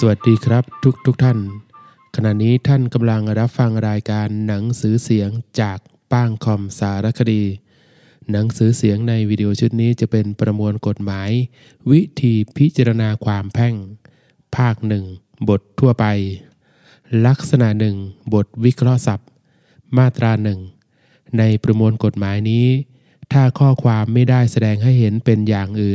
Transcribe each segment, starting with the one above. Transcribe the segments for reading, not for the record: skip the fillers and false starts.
วัสดีครับทุกท่านขณะนี้ท่านกำลังรับฟังรายการหนังสือเสียงจากป้างคอมสารคดีหนังสือเสียงในวิดีโอชุดนี้จะเป็นประมวลกฎหมายวิธีพิจารณาความแพ่งภาคหนึ่งบททั่วไปลักษณะหนึ่งบทวิเคราะห์ศัพท์มาตราหนึ่งในประมวลกฎหมายนี้ถ้าข้อความไม่ได้แสดงให้เห็นเป็นอย่างอื่น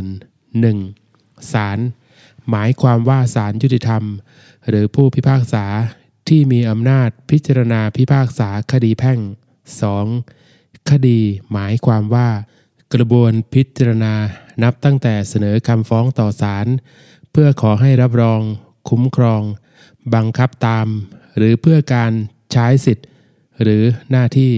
1. ศาลหมายความว่าศาลยุติธรรมหรือผู้พิพากษาที่มีอำนาจพิจารณาพิพากษาคดีแพ่ง 2. คดีหมายความว่ากระบวนพิจารณานับตั้งแต่เสนอคำฟ้องต่อศาลเพื่อขอให้รับรองคุ้มครองบังคับตามหรือเพื่อการใช้สิทธิ์หรือหน้าที่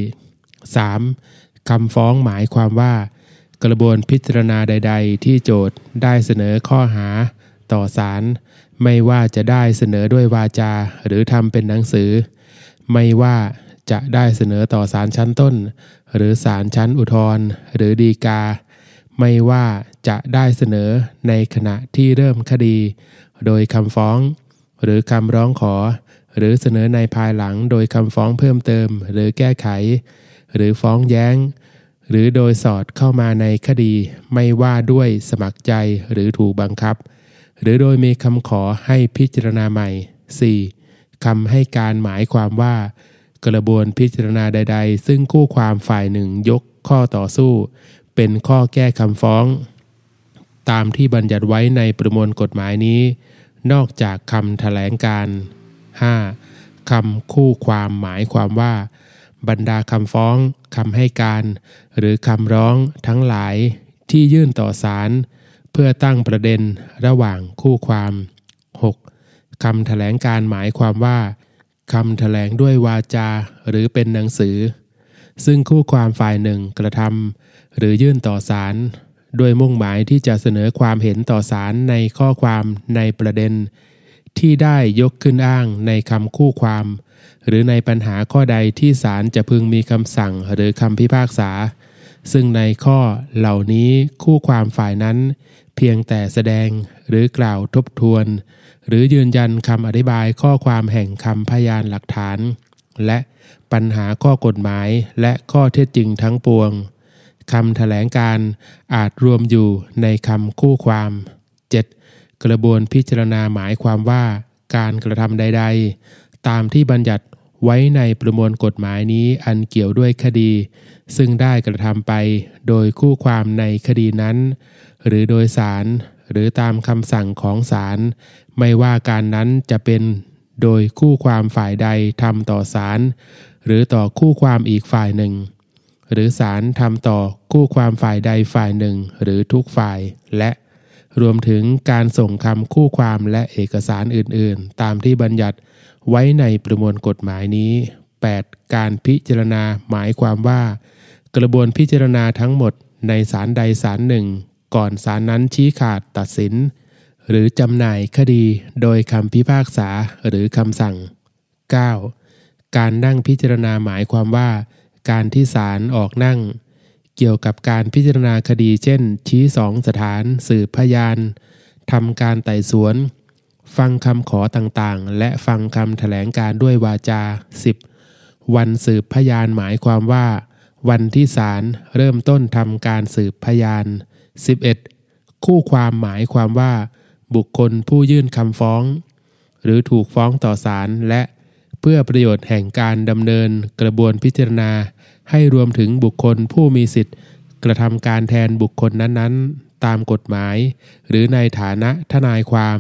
3. คำฟ้องหมายความว่ากระบวนพิจารณาใดๆที่โจทก์ได้เสนอข้อหาต่อศาลไม่ว่าจะได้เสนอด้วยวาจาหรือทำเป็นหนังสือไม่ว่าจะได้เสนอต่อศาลชั้นต้นหรือศาลชั้นอุทธรณ์หรือฎีกาไม่ว่าจะได้เสนอในขณะที่เริ่มคดีโดยคำฟ้องหรือคำร้องขอหรือเสนอในภายหลังโดยคำฟ้องเพิ่มเติมหรือแก้ไขหรือฟ้องแย้งหรือโดยสอดเข้ามาในคดีไม่ว่าด้วยสมัครใจหรือถูกบังคับหรือโดยมีคำขอให้พิจารณาใหม่ 4. คำให้การหมายความว่ากระบวนพิจารณาใดๆซึ่งคู่ความฝ่ายหนึ่งยกข้อต่อสู้เป็นข้อแก้คำฟ้องตามที่บัญญัติไว้ในประมวลกฎหมายนี้นอกจากคำแถลงการ 5. คำคู่ความหมายความว่าบรรดาคำฟ้องคำให้การหรือคำร้องทั้งหลายที่ยื่นต่อศาลเพื่อตั้งประเด็นระหว่างคู่ความ 6. คำแถลงการหมายความว่าคำแถลงด้วยวาจาหรือเป็นหนังสือซึ่งคู่ความฝ่ายหนึ่งกระทำหรือยื่นต่อศาลโดยมุ่งหมายที่จะเสนอความเห็นต่อศาลในข้อความในประเด็นที่ได้ยกขึ้นอ้างในคำคู่ความหรือในปัญหาข้อใดที่ศาลจะพึงมีคำสั่งหรือคำพิพากษาซึ่งในข้อเหล่านี้คู่ความฝ่ายนั้นเพียงแต่แสดงหรือกล่าวทบทวนหรือยืนยันคำอธิบายข้อความแห่งคำพยานหลักฐานและปัญหาข้อกฎหมายและข้อเท็จจริงทั้งปวงคำแถลงการอาจรวมอยู่ในคำคู่ความ 7. กระบวนพิจารณาหมายความว่าการกระทำใดๆตามที่บัญญัติไว้ในประมวลกฎหมายนี้อันเกี่ยวด้วยคดีซึ่งได้กระทำไปโดยคู่ความในคดีนั้นหรือโดยศาลหรือตามคำสั่งของศาลไม่ว่าการนั้นจะเป็นโดยคู่ความฝ่ายใดทำต่อศาลหรือต่อคู่ความอีกฝ่ายหนึ่งหรือศาลทำต่อคู่ความฝ่ายใดฝ่ายหนึ่งหรือทุกฝ่ายและรวมถึงการส่งคำคู่ความและเอกสารอื่นๆตามที่บัญญัติไว้ในประมวลกฎหมายนี้ 8. การพิจารณาหมายความว่ากระบวนพิจารณาทั้งหมดในศาลใดศาลหนึ่งก่อนศาลนั้นชี้ขาดตัดสินหรือจำหน่ายคดีโดยคำพิพากษาหรือคำสั่ง 9. การนั่งพิจารณาหมายความว่าการที่ศาลออกนั่งเกี่ยวกับการพิจารณาคดีเช่นชี้สองสถานสืบพยานทำการไต่สวนฟังคำขอต่างๆและฟังคำแถลงการด้วยวาจา 10. วันสืบพยานหมายความว่าวันที่ศาลเริ่มต้นทำการสืบพยาน 11. คู่ความหมายความว่าบุคคลผู้ยื่นคำฟ้องหรือถูกฟ้องต่อศาลและเพื่อประโยชน์แห่งการดำเนินกระบวนพิจารณาให้รวมถึงบุคคลผู้มีสิทธิ์กระทำการแทนบุคคลนั้นๆตามกฎหมายหรือในฐานะทนายความ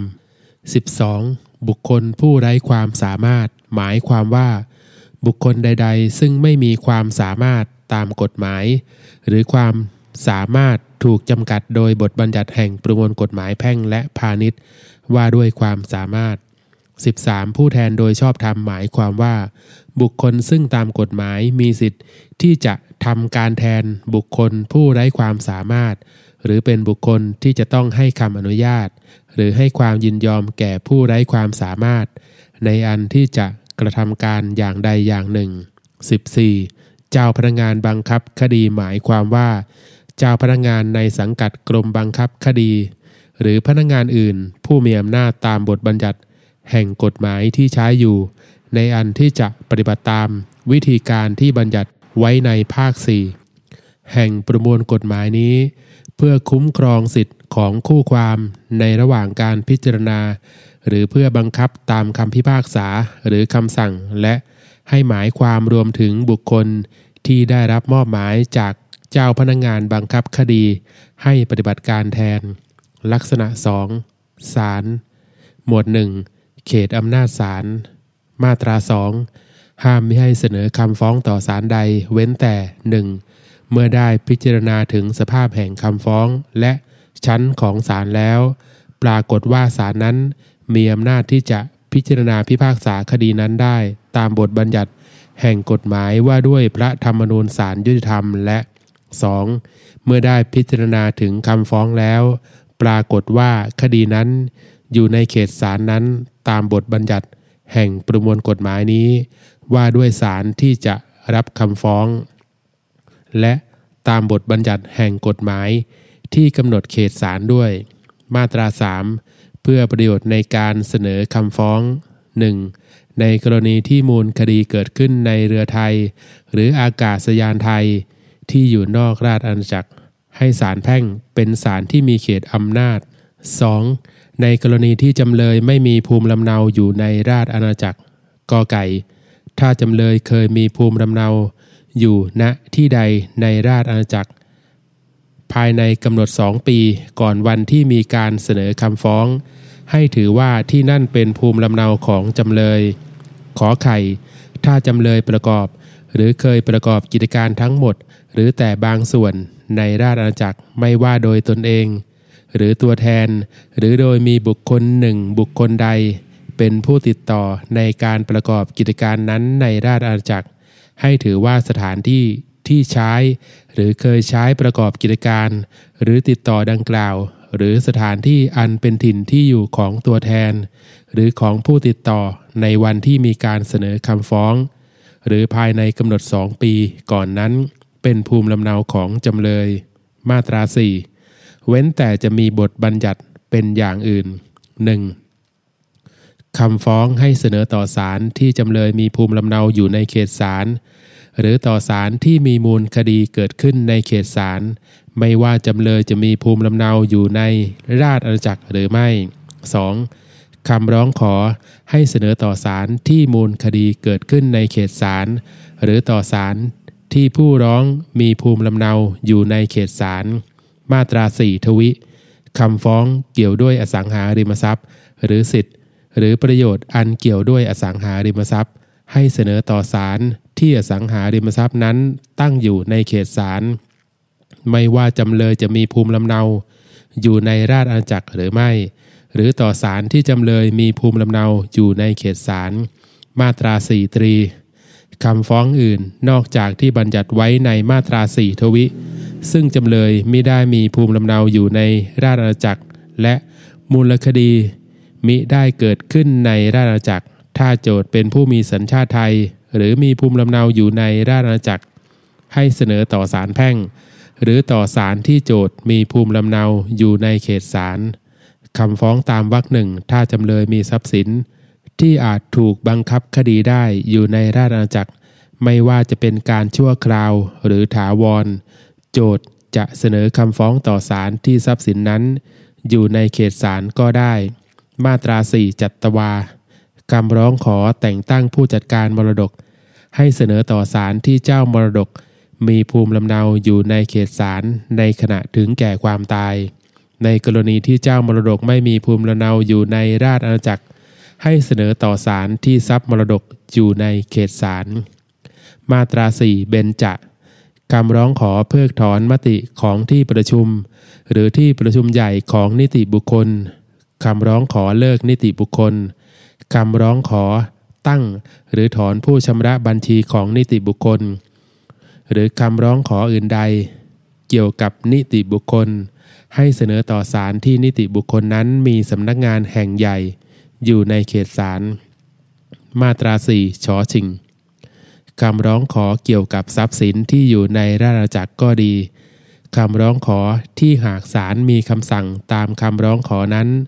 12. บุคคลผู้ไร้ความสามารถหมายความว่าบุคคลใดๆซึ่งไม่มีความสามารถตามกฎหมายหรือความสามารถถูกจำกัดโดยบทบัญญัติแห่งประมวลกฎหมายแพ่งและพาณิชย์ว่าด้วยความสามารถ 13. ผู้แทนโดยชอบธรรมหมายความว่าบุคคลซึ่งตามกฎหมายมีสิทธิ์ที่จะทำการแทนบุคคลผู้ไร้ความสามารถหรือเป็นบุคคลที่จะต้องให้คำอนุญาตหรือให้ความยินยอมแก่ผู้ไร้ความสามารถในอันที่จะกระทำการอย่างใดอย่างหนึ่ง 14. เจ้าพนักงานบังคับคดีหมายความว่าเจ้าพนักงานในสังกัดกรมบังคับคดีหรือพนักงานอื่นผู้มีอำนาจตามบทบัญญัติแห่งกฎหมายที่ใช้อยู่ในอันที่จะปฏิบัติตามวิธีการที่บัญญัติไว้ในภาค 4แห่งประมวลกฎหมายนี้เพื่อคุ้มครองสิทธิของคู่ความในระหว่างการพิจารณาหรือเพื่อบังคับตามคำพิพากษาหรือคำสั่งและให้หมายความรวมถึงบุคคลที่ได้รับมอบหมายจากเจ้าพนักงานบังคับคดีให้ปฏิบัติการแทนลักษณะ 2 ศาลหมวด 1 เขตอำนาจศาลมาตรา 2 ห้ามมิให้เสนอคำฟ้องต่อศาลใดเว้นแต่ 1. เมื่อได้พิจารณาถึงสภาพแห่งคำฟ้องและชั้นของศาลแล้วปรากฏว่าศาลนั้นมีอำนาจที่จะพิจารณาพิพากษาคดีนั้นได้ตามบทบัญญัติแห่งกฎหมายว่าด้วยพระธรรมนูญศาลยุติธรรมและ 2. เมื่อได้พิจารณาถึงคำฟ้องแล้วปรากฏว่าคดีนั้นอยู่ในเขตศาลนั้นตามบทบัญญัติแห่งประมวลกฎหมายนี้ว่าด้วยศาลที่จะรับคำฟ้องและตามบทบัญญัติแห่งกฎหมายที่กำหนดเขตศาลด้วยมาตรา 3 เพื่อประโยชน์ในการเสนอคำฟ้อง 1. ในกรณีที่มูลคดีเกิดขึ้นในเรือไทยหรืออากาศยานไทยที่อยู่นอกราชอาณาจักรให้ศาลแพ่งเป็นศาลที่มีเขตอำนาจ 2. ในกรณีที่จำเลยไม่มีภูมิลำเนาอยู่ในราชอาณาจักรกไก่ถ้าจำเลยเคยมีภูมิลำเนาอยู่ณที่ใดในราชอาณาจักรภายในกำหนด2 ปีก่อนวันที่มีการเสนอคำฟ้องให้ถือว่าที่นั่นเป็นภูมิลำเนาของจำเลยขอไข่ถ้าจำเลยประกอบหรือเคยประกอบกิจการทั้งหมดหรือแต่บางส่วนในราชอาณาจักรไม่ว่าโดยตนเองหรือตัวแทนหรือโดยมีบุคคลหนึ่งบุคคลใดเป็นผู้ติดต่อในการประกอบกิจการนั้นในราชอาณาจักรให้ถือว่าสถานที่ที่ใช้หรือเคยใช้ประกอบกิจการหรือติดต่อดังกล่าวหรือสถานที่อันเป็นถิ่นที่อยู่ของตัวแทนหรือของผู้ติดต่อในวันที่มีการเสนอคำฟ้องหรือภายในกำหนด2 ปีก่อนนั้นเป็นภูมิลำเนาของจำเลยมาตรา 4 เว้นแต่จะมีบทบัญญัติเป็นอย่างอื่น 1. คำฟ้องให้เสนอต่อศาลที่จำเลยมีภูมิลำเนาอยู่ในเขตศาลหรือต่อศาลที่มีมูลคดีเกิดขึ้นในเขตศาลไม่ว่าจำเลยจะมีภูมิลำเนาอยู่ในราชอาณาจักรหรือไม่ 2. คำร้องขอให้เสนอต่อศาลที่มูลคดีเกิดขึ้นในเขตศาลหรือต่อศาลที่ผู้ร้องมีภูมิลำเนาอยู่ในเขตศาลมาตรา 4 ทวิคำฟ้องเกี่ยวด้วยอสังหาริมทรัพย์หรือสิทธิหรือประโยชน์อันเกี่ยวด้วยอสังหาริมทรัพย์ให้เสนอต่อศาลที่อสังหาริมทรัพย์นั้นตั้งอยู่ในเขตศาลไม่ว่าจำเลยจะมีภูมิลำเนาอยู่ในราชอาณาจักรหรือไม่หรือต่อศาลที่จำเลยมีภูมิลำเนาอยู่ในเขตศาลมาตรา 4 ตรีคำฟ้องอื่นนอกจากที่บัญญัติไว้ในมาตรา 4 ทวิซึ่งจำเลยมิได้มีภูมิลำเนาอยู่ในราชอาณาจักรและมูลคดีมิได้เกิดขึ้นในราชอาณาจักรถ้าโจทก์เป็นผู้มีสัญชาติไทยหรือมีภูมิลำเนาอยู่ในราชอาณาจักรให้เสนอต่อศาลแพ่งหรือต่อศาลที่โจทก์มีภูมิลำเนาอยู่ในเขตศาลคำฟ้องตามวรรค 1ถ้าจำเลยมีทรัพย์สินที่อาจถูกบังคับคดีได้อยู่ในราชอาณาจักรไม่ว่าจะเป็นการชั่วคราวหรือถาวรโจทก์จะเสนอคำฟ้องต่อศาลที่ทรัพย์สินนั้นอยู่ในเขตศาลก็ได้มาตรา 4 จัตวาคำร้องขอแต่งตั้งผู้จัดการมรดกให้เสนอต่อศาลที่เจ้ามรดกมีภูมิลำเนาอยู่ในเขตศาลในขณะถึงแก่ความตายในกรณีที่เจ้ามรดกไม่มีภูมิลำเนาอยู่ในราชอาณาจักรให้เสนอต่อศาลที่ทรัพย์มรดกอยู่ในเขตศาลมาตรา 4 เบญจคำร้องขอเพิกถอนมติของที่ประชุมหรือที่ประชุมใหญ่ของนิติบุคคลคำร้องขอเลิกนิติบุคคลคำร้องขอตั้งหรือถอนผู้ชำระบัญชีของนิติบุคคลหรือคำร้องขออื่นใดเกี่ยวกับนิติบุคคลให้เสนอต่อศาลที่นิติบุคคลนั้นมีสำนักงานแห่งใหญ่อยู่ในเขตศาลมาตรา 4 ช.ชิงคำร้องขอเกี่ยวกับทรัพย์สินที่อยู่ในราชอาณาจักรก็ดีคำร้องขอที่หากศาลมีคำสั่งตามคำร้องขอนั้น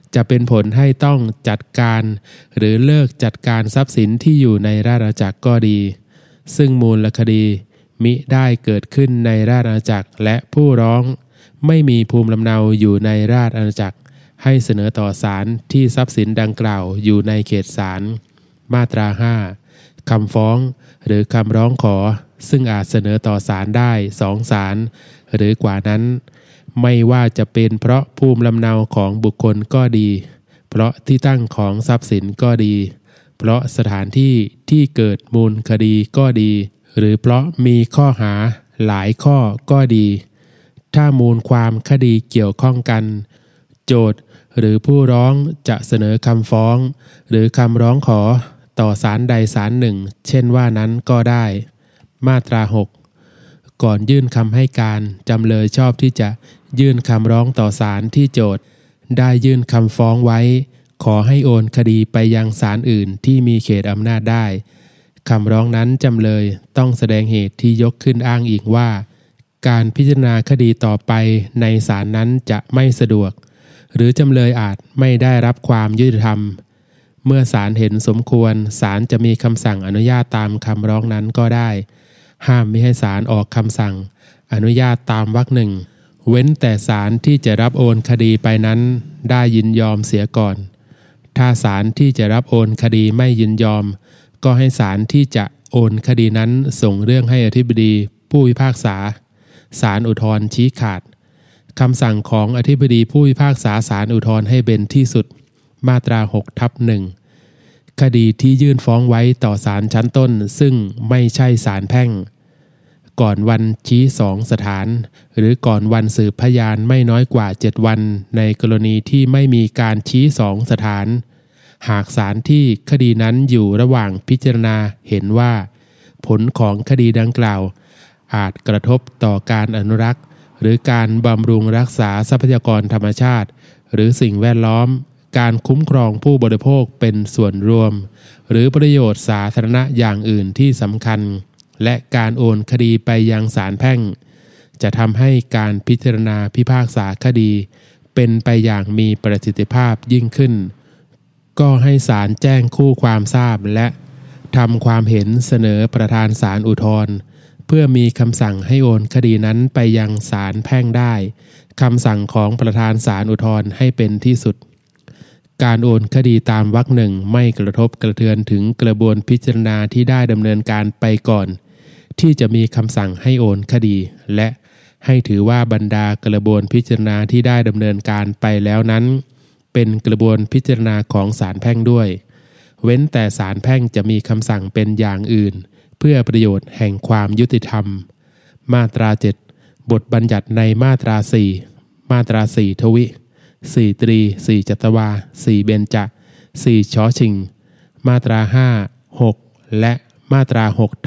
จะเป็นผลให้ต้องจัดการหรือเลิกจัดการทรัพย์สินที่อยู่ในราชอาณาจักรก็ดีซึ่งมูลคดีมิได้เกิดขึ้นในราชอาณาจักรและผู้ร้องไม่มีภูมิลำเนาอยู่ในราชอาณาจักรให้เสนอต่อศาลที่ทรัพย์สินดังกล่าวอยู่ในเขตศาลมาตรา 5 คำฟ้องหรือคำร้องขอซึ่งอาจเสนอต่อศาลได้2 ศาลหรือกว่านั้นไม่ว่าจะเป็นเพราะภูมิลำเนาของบุคคลก็ดีเพราะที่ตั้งของทรัพย์สินก็ดีเพราะสถานที่ที่เกิดมูลคดีก็ดีหรือเพราะมีข้อหาหลายข้อก็ดีถ้ามูลความคดีเกี่ยวข้องกันโจทก์หรือผู้ร้องจะเสนอคำฟ้องหรือคำร้องขอต่อศาลใดศาลหนึ่งเช่นว่านั้นก็ได้มาตรา 6 ก่อนยื่นคำให้การจำเลยชอบที่จะยื่นคำร้องต่อศาลที่โจทก์ได้ยื่นคำฟ้องไว้ขอให้โอนคดีไปยังศาลอื่นที่มีเขตอำนาจได้คำร้องนั้นจำเลยต้องแสดงเหตุที่ยกขึ้นอ้างอิงว่าการพิจารณาคดีต่อไปในศาลนั้นจะไม่สะดวกหรือจำเลยอาจไม่ได้รับความยุติธรรมเมื่อศาลเห็นสมควรศาลจะมีคำสั่งอนุญาตตามคำร้องนั้นก็ได้ห้ามมิให้ศาลออกคำสั่งอนุญาตตามวรรค 1เว้นแต่ศาลที่จะรับโอนคดีไปนั้นได้ยินยอมเสียก่อนถ้าศาลที่จะรับโอนคดีไม่ยินยอมก็ให้ศาลที่จะโอนคดีนั้นส่งเรื่องให้อธิบดีผู้พิพากษาศาลอุทธรณ์ชี้ขาดคำสั่งของอธิบดีผู้พิพากษาศาลอุทธรณ์ให้เป็นที่สุดมาตรา 6/1 คดีที่ยื่นฟ้องไว้ต่อศาลชั้นต้นซึ่งไม่ใช่ศาลแพ่งก่อนวันชี้2 สถานหรือก่อนวันสืบพยานไม่น้อยกว่า7 วันในกรณีที่ไม่มีการชี้2 สถานหากศาลที่คดีนั้นอยู่ระหว่างพิจารณาเห็นว่าผลของคดีดังกล่าวอาจกระทบต่อการอนุรักษ์หรือการบำรุงรักษาทรัพยากรธรรมชาติหรือสิ่งแวดล้อมการคุ้มครองผู้บริโภคเป็นส่วนรวมหรือประโยชน์สาธารณะอย่างอื่นที่สำคัญและการโอนคดีไปยังศาลแพ่งจะทำให้การพิจารณาพิพากษาคดีเป็นไปอย่างมีประสิทธิภาพยิ่งขึ้นก็ให้ศาลแจ้งคู่ความทราบและทำความเห็นเสนอประธานศาลอุทธรณ์เพื่อมีคำสั่งให้โอนคดีนั้นไปยังศาลแพ่งได้คำสั่งของประธานศาลอุทธรณ์ให้เป็นที่สุดการโอนคดีตามวรรค 1ไม่กระทบกระเทือนถึงกระบวนพิจารณาที่ได้ดำเนินการไปก่อนที่จะมีคำสั่งให้โอนคดีและให้ถือว่าบรรดากระบวนพิจารณาที่ได้ดำเนินการไปแล้วนั้นเป็นกระบวนพิจารณาของศาลแพ่งด้วยเว้นแต่ศาลแพ่งจะมีคำสั่งเป็นอย่างอื่นเพื่อประโยชน์แห่งความยุติธรรมมาตรา 7บทบัญญัติในมาตรา 4มาตรา 4 ทวิ4 ตรี4 จัตวา4 เบญจ4 ชอชิงมาตรา 5 6และมาตรา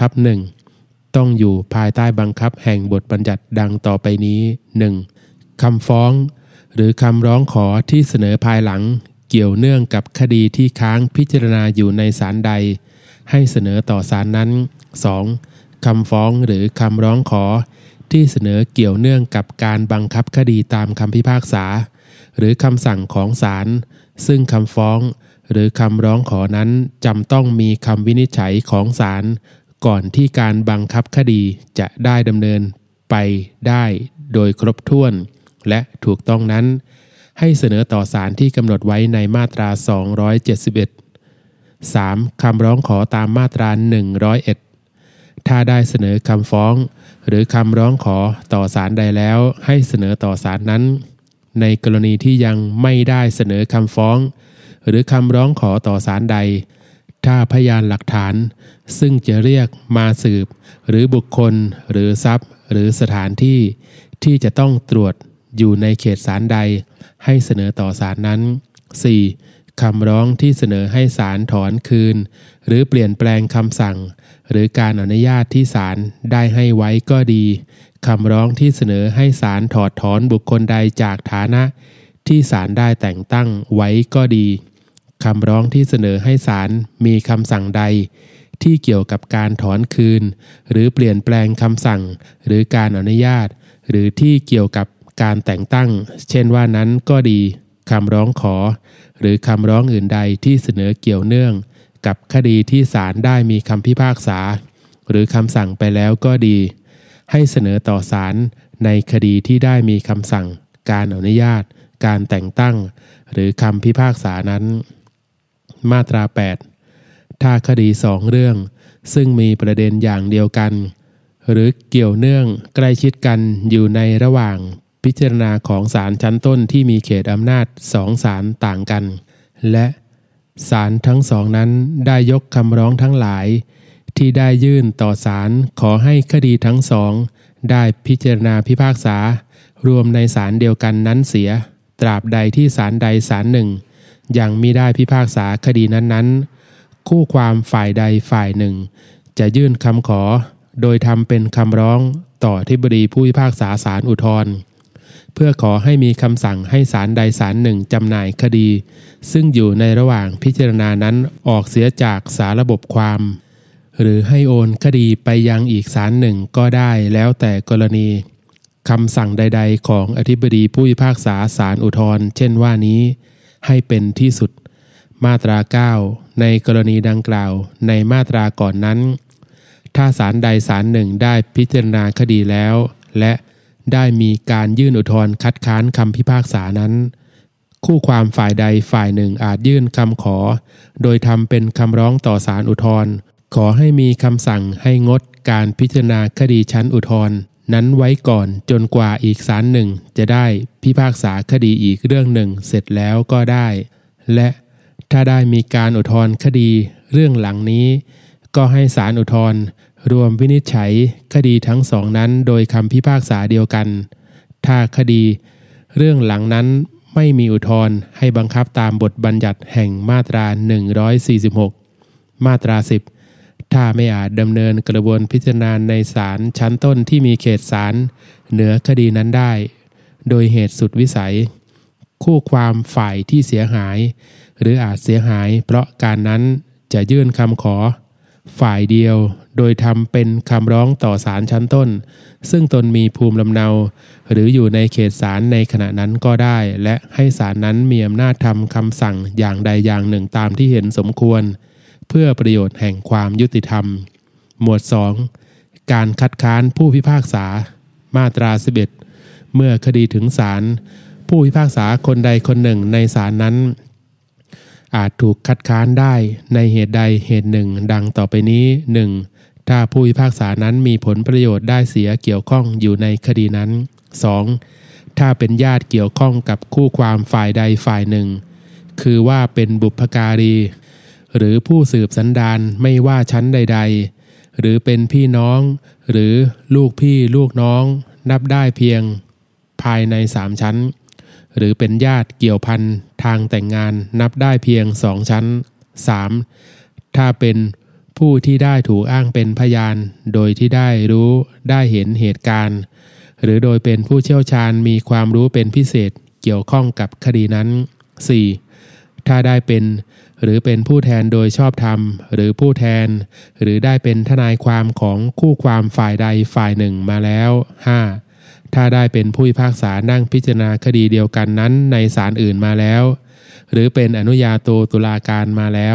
6/1ต้องอยู่ภายใต้บังคับแห่งบทบัญญัติดังต่อไปนี้ 1. คำฟ้องหรือคำร้องขอที่เสนอภายหลังเกี่ยวเนื่องกับคดีที่ค้างพิจารณาอยู่ในศาลใดให้เสนอต่อศาลนั้น 2. คำฟ้องหรือคำร้องขอที่เสนอเกี่ยวเนื่องกับการบังคับคดีตามคำพิพากษาหรือคำสั่งของศาลซึ่งคำฟ้องหรือคำร้องขอนั้นจำต้องมีคำวินิจฉัยของศาลก่อนที่การบังคับคดีจะได้ดำเนินไปได้โดยครบถ้วนและถูกต้องนั้นให้เสนอต่อศาลที่กำหนดไว้ในมาตรา 271 3. คำร้องขอตามมาตรา 101ถ้าได้เสนอคำฟ้องหรือคำร้องขอต่อศาลใดแล้วให้เสนอต่อศาลนั้นในกรณีที่ยังไม่ได้เสนอคำฟ้องหรือคำร้องขอต่อศาลใดถ้าพยานหลักฐานซึ่งจะเรียกมาสืบหรือบุคคลหรือทรัพย์หรือสถานที่ที่จะต้องตรวจอยู่ในเขตศาลใดให้เสนอต่อศาลนั้น 4. คำร้องที่เสนอให้ศาลถอนคืนหรือเปลี่ยนแปลงคำสั่งหรือการอนุญาตที่ศาลได้ให้ไว้ก็ดีคำร้องที่เสนอให้ศาลถอดถอนบุคคลใดจากฐานะที่ศาลได้แต่งตั้งไว้ก็ดีคำร้องที่เสนอให้ศาลมีคำสั่งใดที่เกี่ยวกับการถอนคืนหรือเปลี่ยนแปลงคำสั่งหรือการอนุญาตหรือที่เกี่ยวกับการแต่งตั้งเช่นว่านั้นก็ดีคำร้องขอหรือคำร้องอื่นใดที่เสนอเกี่ยวเนื่องกับคดีที่ศาลได้มีคำพิพากษาหรือคำสั่งไปแล้วก็ดีให้เสนอต่อศาลในคดีที่ได้มีคำสั่งการอนุญาตการแต่งตั้งหรือคำพิพากษานั้นมาตรา 8 ถ้าคดี2 เรื่องซึ่งมีประเด็นอย่างเดียวกันหรือเกี่ยวเนื่องใกล้ชิดกันอยู่ในระหว่างพิจารณาของศาลชั้นต้นที่มีเขตอำนาจ2 ศาลต่างกันและศาลทั้ง2นั้นได้ยกคำร้องทั้งหลายที่ได้ยื่นต่อศาลขอให้คดีทั้ง2ได้พิจารณาพิพากษารวมในศาลเดียวกันนั้นเสียตราบใดที่ศาลใดศาลหนึ่งยังมิได้พิพากษาคดีนั้นๆคู่ความฝ่ายใดฝ่ายหนึ่งจะยื่นคำขอโดยทำเป็นคำร้องต่ออธิบดีผู้พิพากษาศาลอุทธรณ์เพื่อขอให้มีคำสั่งให้ศาลใดศาลหนึ่งจำหน่ายคดีซึ่งอยู่ในระหว่างพิจารณานั้นออกเสียจากสาระบบความหรือให้โอนคดีไปยังอีกศาลหนึ่งก็ได้แล้วแต่กรณีคำสั่งใดๆของอธิบดีผู้พิพากษาศาลอุทธรณ์เช่นว่านี้ให้เป็นที่สุดมาตรา 9 ในกรณีดังกล่าวในมาตราก่อนนั้นถ้าศาลใดศาลหนึ่งได้พิจารณาคดีแล้วและได้มีการยื่นอุทธรณ์คัดค้านคำพิพากษานั้นคู่ความฝ่ายใดฝ่ายหนึ่งอาจยื่นคำขอโดยทำเป็นคำร้องต่อศาลอุทธรณ์ขอให้มีคำสั่งให้งดการพิจารณาคดีชั้นอุทธรณ์นั้นไว้ก่อนจนกว่าอีกศาลหนึ่งจะได้พิพากษาคดีอีกเรื่องหนึ่งเสร็จแล้วก็ได้และถ้าได้มีการอุทธรณ์คดีเรื่องหลังนี้ก็ให้ศาลอุทธรณ์รวมวินิจฉัยคดีทั้ง2นั้นโดยคำพิพากษาเดียวกันถ้าคดีเรื่องหลังนั้นไม่มีอุทธรณ์ให้บังคับตามบทบัญญัติแห่งมาตรา146มาตรา10ถ้าไม่อาจดำเนินกระบวนพิจารณาในศาลชั้นต้นที่มีเขตศาลเหนือคดีนั้นได้โดยเหตุสุดวิสัยคู่ความฝ่ายที่เสียหายหรืออาจเสียหายเพราะการนั้นจะยื่นคำขอฝ่ายเดียวโดยทำเป็นคำร้องต่อศาลชั้นต้นซึ่งตนมีภูมิลำเนาหรืออยู่ในเขตศาลในขณะนั้นก็ได้และให้ศาลนั้นมีอำนาจทำคำสั่งอย่างใดอย่างหนึ่งตามที่เห็นสมควรเพื่อประโยชน์แห่งความยุติธรรมหมวด 2 การคัดค้านผู้พิพากษามาตรา 11เมื่อคดีถึงศาลผู้พิพากษาคนใดคนหนึ่งในศาลนั้นอาจถูกคัดค้านได้ในเหตุใดเหตุหนึ่งดังต่อไปนี้ 1. ถ้าผู้พิพากษานั้นมีผลประโยชน์ได้เสียเกี่ยวข้องอยู่ในคดีนั้น 2. ถ้าเป็นญาติเกี่ยวข้องกับคู่ความฝ่ายใดฝ่ายหนึ่งคือว่าเป็นบุพการีหรือผู้สืบสันดานไม่ว่าชั้นใดๆหรือเป็นพี่น้องหรือลูกพี่ลูกน้องนับได้เพียงภายใน3 ชั้นหรือเป็นญาติเกี่ยวพันทางแต่งงานนับได้เพียง2 ชั้น 3. ถ้าเป็นผู้ที่ได้ถูกอ้างเป็นพยานโดยที่ได้รู้ได้เห็นเหตุการณ์หรือโดยเป็นผู้เชี่ยวชาญมีความรู้เป็นพิเศษเกี่ยวข้องกับคดีนั้น 4. ถ้าได้เป็นหรือเป็นผู้แทนโดยชอบธรรมหรือผู้แทนหรือได้เป็นทนายความของคู่ความฝ่ายใดฝ่ายหนึ่งมาแล้ว 5. ถ้าได้เป็นผู้พิพากษานั่งพิจารณาคดีเดียวกันนั้นในศาลอื่นมาแล้วหรือเป็นอนุญาโตตุลาการมาแล้ว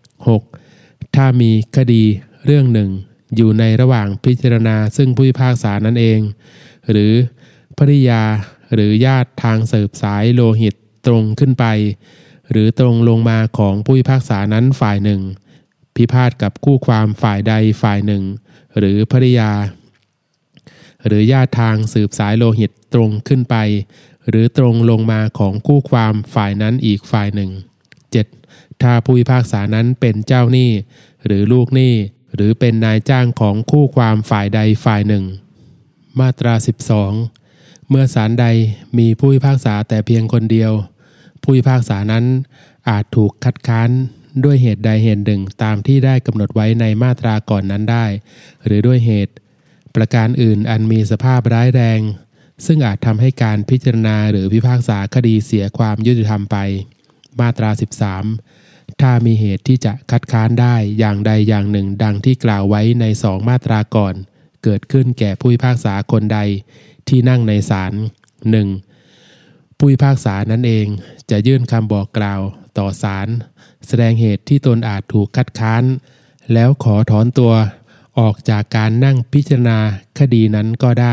6. ถ้ามีคดีเรื่องหนึ่งอยู่ในระหว่างพิจารณาซึ่งผู้พิพากษานั่นเองหรือภริยาหรือญาติทางสืบสายโลหิตตรงขึ้นไปหรือตรงลงมาของผู้พิพากษานั้นฝ่ายหนึ่งพิพาทกับคู่ความฝ่ายใดฝ่ายหนึ่งหรือภริยาหรือญาติทางสืบสายโลหิตตรงขึ้นไปหรือตรงลงมาของคู่ความฝ่ายนั้นอีกฝ่ายหนึ่ง 7. ถ้าผู้พิพากษานั้นเป็นเจ้าหนี้หรือลูกหนี้หรือเป็นนายจ้างของคู่ความฝ่ายใดฝ่ายหนึ่งมาตรา 12 เมื่อศาลใดมีผู้พิพากษาแต่เพียงคนเดียวผู้พิพากษานั้นอาจถูกคัดค้านด้วยเหตุใดเหตุหนึ่งตามที่ได้กำหนดไว้ในมาตราก่อนนั้นได้หรือด้วยเหตุประการอื่นอันมีสภาพร้ายแรงซึ่งอาจทำให้การพิจารณาหรือพิพากษาคดีเสียความยุติธรรมไปมาตรา 13 ถ้ามีเหตุที่จะคัดค้านได้อย่างใดอย่างหนึ่งดังที่กล่าวไว้ใน2 มาตราก่อนเกิดขึ้นแก่ผู้พิพากษาคนใดที่นั่งในศาล 1. ผู้พิพากษานั้นเองจะยื่นคำบอกกล่าวต่อศาลแสดงเหตุที่ตนอาจถูกคัดค้านแล้วขอถอนตัวออกจากการนั่งพิจารณาคดีนั้นก็ได้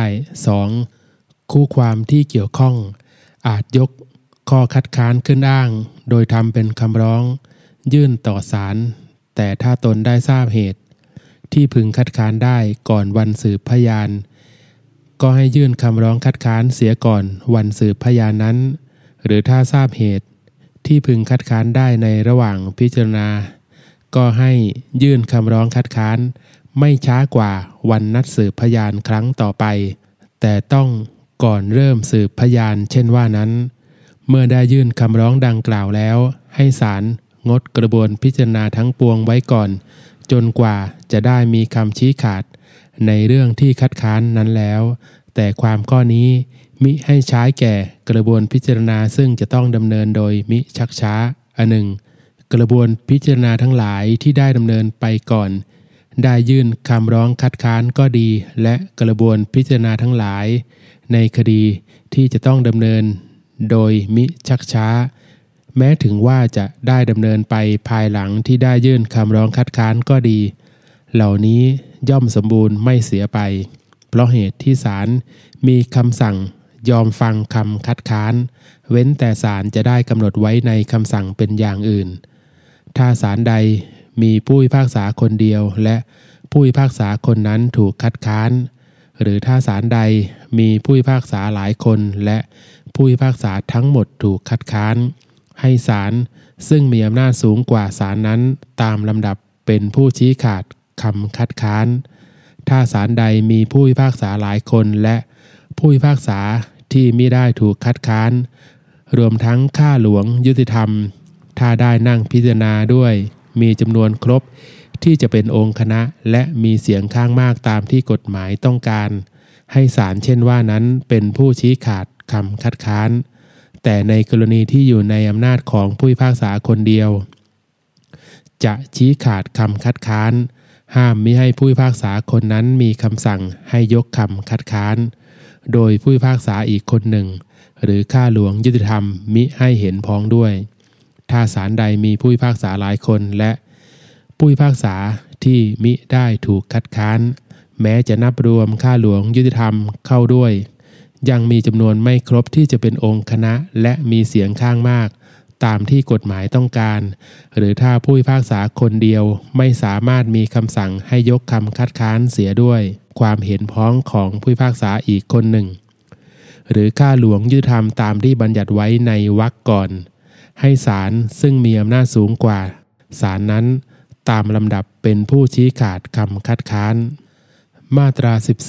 2. คู่ความที่เกี่ยวข้องอาจยกข้อคัดค้านขึ้นอ้างโดยทำเป็นคำร้องยื่นต่อศาลแต่ถ้าตนได้ทราบเหตุที่พึงคัดค้านได้ก่อนวันสืบพยานก็ให้ยื่นคำร้องคัดค้านเสียก่อนวันสืบพยานนั้นหรือถ้าทราบเหตุที่พึงคัดค้านได้ในระหว่างพิจารณาก็ให้ยื่นคำร้องคัดค้านไม่ช้ากว่าวันนัดสืบพยานครั้งต่อไปแต่ต้องก่อนเริ่มสืบพยานเช่นว่านั้นเมื่อได้ยื่นคำร้องดังกล่าวแล้วให้ศาลงดกระบวนพิจารณาทั้งปวงไว้ก่อนจนกว่าจะได้มีคำชี้ขาดในเรื่องที่คัดค้านนั้นแล้วแต่ความข้อนี้มิให้ใช้แก่กระบวนพิจารณาซึ่งจะต้องดำเนินโดยมิชักช้าอันหนึ่งกระบวนพิจารณาทั้งหลายที่ได้ดำเนินไปก่อนได้ยื่นคำร้องคัดค้านก็ดีและกระบวนพิจารณาทั้งหลายในคดีที่จะต้องดำเนินโดยมิชักช้าแม้ถึงว่าจะได้ดำเนินไปภายหลังที่ได้ยื่นคำร้องคัดค้านก็ดีเหล่านี้ย่อมสมบูรณ์ไม่เสียไปเพราะเหตุที่ศาลมีคำสั่งยอมฟังคำคัดค้านเว้นแต่ศาลจะได้กำหนดไว้ในคำสั่งเป็นอย่างอื่นถ้าศาลใดมีผู้พิพากษาคนเดียวและผู้พิพากษาคนนั้นถูกคัดค้านหรือถ้าศาลใดมีผู้พิพากษาหลายคนและผู้พิพากษาทั้งหมดถูกคัดค้านให้ศาลซึ่งมีอำนาจสูงกว่าศาลนั้นตามลำดับเป็นผู้ชี้ขาดคำคัดค้านถ้าศาลใดมีผู้พิพากษาหลายคนและผู้พิพากษาที่มิได้ถูกคัดค้านรวมทั้งข้าหลวงยุติธรรมถ้าได้นั่งพิจารณาด้วยมีจำนวนครบที่จะเป็นองค์คณะและมีเสียงข้างมากตามที่กฎหมายต้องการให้ศาลเช่นว่านั้นเป็นผู้ชี้ขาดคำคัดค้านแต่ในกรณีที่อยู่ในอำนาจของผู้พิพากษาคนเดียวจะชี้ขาดคำคัดค้านห้ามมิให้ผู้พิพากษาคนนั้นมีคำสั่งให้ยกคำคัดค้านโดยผู้พิพากษาอีกคนหนึ่งหรือข้าหลวงยุติธรรมมิให้เห็นพ้องด้วยถ้าศาลใดมีผู้พิพากษาหลายคนและผู้พิพากษาที่มิได้ถูกคัดค้านแม้จะนับรวมข้าหลวงยุติธรรมเข้าด้วยยังมีจำนวนไม่ครบที่จะเป็นองค์คณะและมีเสียงข้างมากตามที่กฎหมายต้องการหรือถ้าผู้พิพากษาคนเดียวไม่สามารถมีคำสั่งให้ยกคำคัดค้านเสียด้วยความเห็นพ้องของผู้พิพากษาอีกคนหนึ่งหรือข้าหลวงยุติธรรมตามที่บัญญัติไว้ในวรรคก่อนให้ศาลซึ่งมีอำนาจสูงกว่าศาลนั้นตามลำดับเป็นผู้ชี้ขาดคำคัดค้านมาตรา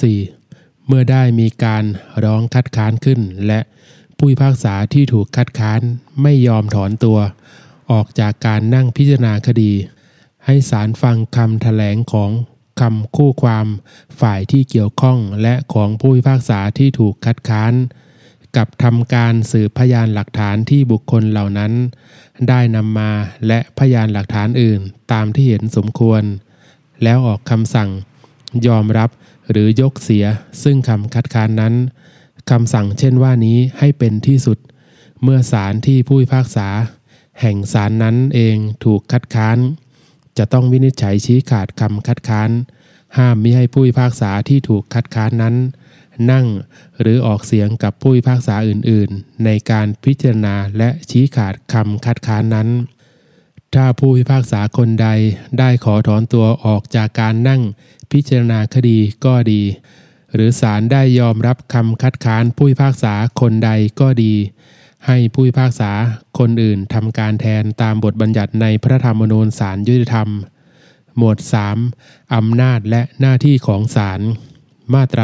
14 เมื่อได้มีการร้องคัดค้านขึ้นและผู้พิพากษาที่ถูกคัดค้านไม่ยอมถอนตัวออกจากการนั่งพิจารณาคดีให้ศาลฟังคำแถลงของคำคู่ความฝ่ายที่เกี่ยวข้องและของผู้พิพากษาที่ถูกคัดค้านกับทำการสืบพยานหลักฐานที่บุคคลเหล่านั้นได้นำมาและพยานหลักฐานอื่นตามที่เห็นสมควรแล้วออกคำสั่งยอมรับหรือยกเสียซึ่งคำคัดค้านนั้นคำสั่งเช่นว่านี้ให้เป็นที่สุดเมื่อศาลที่ผู้พิพากษาแห่งศาลนั้นเองถูกคัดค้านจะต้องวินิจฉัยชี้ขาดคำคัดค้านห้ามมิให้ผู้พิพากษาที่ถูกคัดค้านนั้นนั่งหรือออกเสียงกับผู้พิพากษาอื่นๆในการพิจารณาและชี้ขาดคำคัดค้านนั้นถ้าผู้พิพากษาคนใดได้ขอถอนตัวออกจากการนั่งพิจารณาคดีก็ดีหรือศาลได้ยอมรับคำคัดค้านผู้พิพากษาคนใดก็ดีให้ผู้พิพากษาคนอื่นทำการแทนตามบทบัญญัติในพระธรรมนูญศาลยุติธรรมหมวด 3 อำนาจและหน้าที่ของศาลมาตรา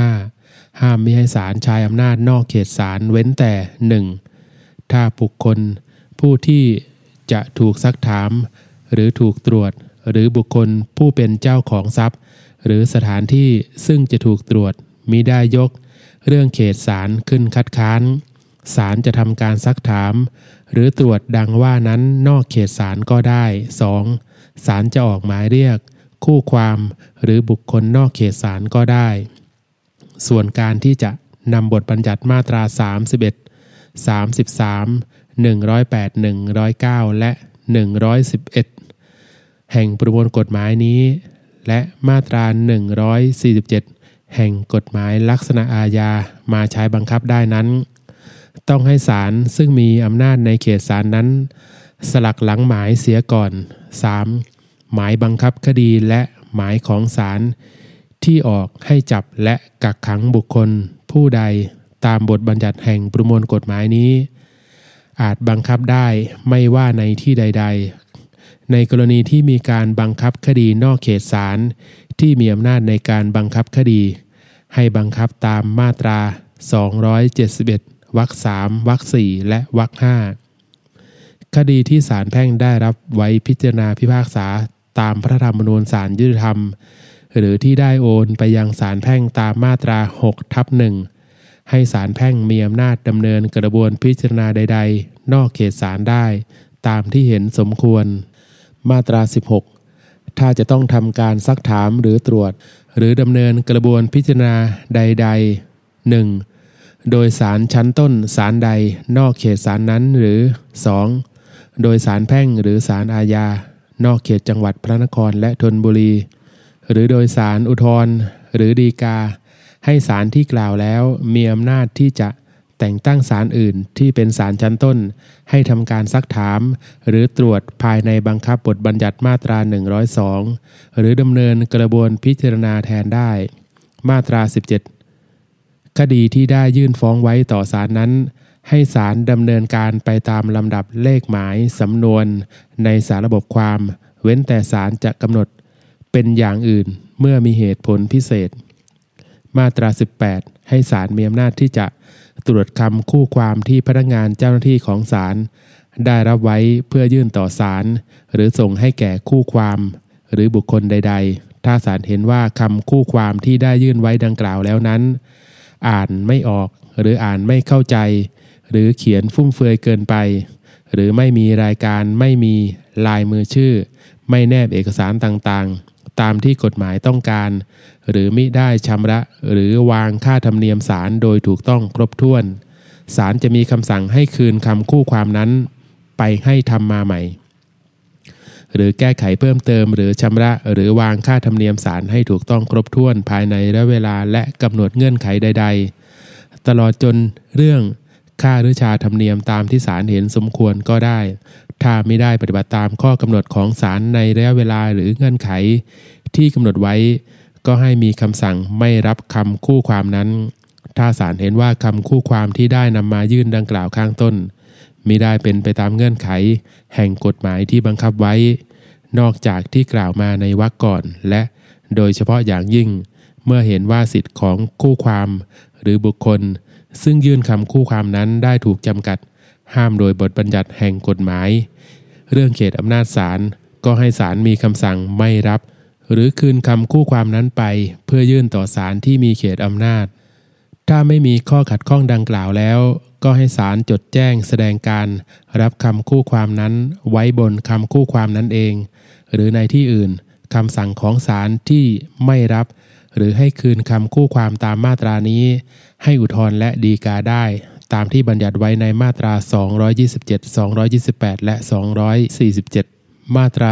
15 ห้ามมิให้ศาลใช้อำนาจนอกเขตศาลเว้นแต่ 1. ถ้าบุคคลผู้ที่จะถูกซักถามหรือถูกตรวจหรือบุคคลผู้เป็นเจ้าของทรัพย์หรือสถานที่ซึ่งจะถูกตรวจมิได้ยกเรื่องเขตศาลขึ้นคัดค้านศาลจะทำการซักถามหรือตรวจดังว่านั้นนอกเขตศาลก็ได้ 2. ศาลจะออกหมายเรียกคู่ความหรือบุคคลนอกเขตศาลก็ได้ส่วนการที่จะนำบทบัญญัติมาตรา 31 33 108 109และ111แห่งประมวลกฎหมายนี้และมาตรา147แห่งกฎหมายลักษณะอาญามาใช้บังคับได้นั้นต้องให้ศาลซึ่งมีอำนาจในเขตศาลนั้นสลักหลังหมายเสียก่อน 3. หมายบังคับคดีและหมายของศาลที่ออกให้จับและกักขังบุคคลผู้ใดตามบทบัญญัติแห่งประมวลกฎหมายนี้อาจบังคับได้ไม่ว่าในที่ใดๆในกรณีที่มีการบังคับคดีนอกเขตศาลที่มีอำนาจในการบังคับคดีให้บังคับตามมาตรา271วรรค3วรรค4และวรรค5คดีที่ศาลแพ่งได้รับไว้พิจารณาพิพากษาตามพระธรรมนูญศาลยุติธรรมหรือที่ได้โอนไปยังศาลแพ่งตามมาตรา6/1ให้ศาลแพ่งมีอำนาจดำเนินกระบวนพิจารณาใดๆนอกเขตศาลได้ตามที่เห็นสมควรมาตรา16ถ้าจะต้องทำการซักถามหรือตรวจหรือดำเนินกระบวนพิจารณาใดๆ 1. โดยศาลชั้นต้นศาลใดนอกเขตศาลนั้นหรือ 2. โดยศาลแพ่งหรือศาลอาญานอกเขตจังหวัดพระนครและธนบุรีหรือโดยศาลอุทธรณ์หรือฎีกาให้ศาลที่กล่าวแล้วมีอำนาจที่จะแต่งตั้งศาลอื่นที่เป็นศาลชั้นต้นให้ทำการซักถามหรือตรวจภายในบังคับบทบัญญัติมาตรา102หรือดำเนินกระบวนพิจารณาแทนได้มาตรา17คดีที่ได้ยื่นฟ้องไว้ต่อศาลนั้นให้ศาลดำเนินการไปตามลำดับเลขหมายสำนวนในสารระบบความเว้นแต่ศาลจะกำหนดเป็นอย่างอื่นเมื่อมีเหตุผลพิเศษมาตรา18ให้ศาลมีอำนาจที่จะตรวจคำคู่ความที่พนักงานเจ้าหน้าที่ของศาลได้รับไว้เพื่อยื่นต่อศาลหรือส่งให้แก่คู่ความหรือบุคคลใดๆถ้าศาลเห็นว่าคำคู่ความที่ได้ยื่นไว้ดังกล่าวแล้วนั้นอ่านไม่ออกหรืออ่านไม่เข้าใจหรือเขียนฟุ่มเฟือยเกินไปหรือไม่มีรายการไม่มีลายมือชื่อไม่แนบเอกสารต่างๆตามที่กฎหมายต้องการหรือมิได้ชำระหรือวางค่าธรรมเนียมศาลโดยถูกต้องครบถ้วนศาลจะมีคำสั่งให้คืนคำคู่ความนั้นไปให้ทำมาใหม่หรือแก้ไขเพิ่มเติมหรือชำระหรือวางค่าธรรมเนียมศาลให้ถูกต้องครบถ้วนภายในระยะเวลาและกำหนดเงื่อนไขใดๆตลอดจนเรื่องค่าหรือชาธรรมเนียมตามที่ศาลเห็นสมควรก็ได้ถ้าไม่ได้ปฏิบัติตามข้อกำหนดของศาลในระยะเวลาหรือเงื่อนไขที่กำหนดไว้ก็ให้มีคำสั่งไม่รับคำคู่ความนั้นถ้าศาลเห็นว่าคำคู่ความที่ได้นำมายื่นดังกล่าวข้างต้นมิได้เป็นไปตามเงื่อนไขแห่งกฎหมายที่บังคับไว้นอกจากที่กล่าวมาในวรรคก่อนและโดยเฉพาะอย่างยิ่งเมื่อเห็นว่าสิทธิของคู่ความหรือบุคคลซึ่งยื่นคำคู่ความนั้นได้ถูกจำกัดห้ามโดยบทบัญญัติแห่งกฎหมายเรื่องเขตอำนาจศาลก็ให้ศาลมีคำสั่งไม่รับหรือคืนคำคู่ความนั้นไปเพื่อยื่นต่อศาลที่มีเขตอำนาจถ้าไม่มีข้อขัดข้องดังกล่าวแล้วก็ให้ศาลจดแจ้งแสดงการรับคำคู่ความนั้นไว้บนคำคู่ความนั้นเองหรือในที่อื่นคำสั่งของศาลที่ไม่รับหรือให้คืนคำคู่ความตามมาตรานี้ให้อุทธรณ์และฎีกาได้ตามที่บัญญัติไว้ในมาตรา227 228และ247มาตรา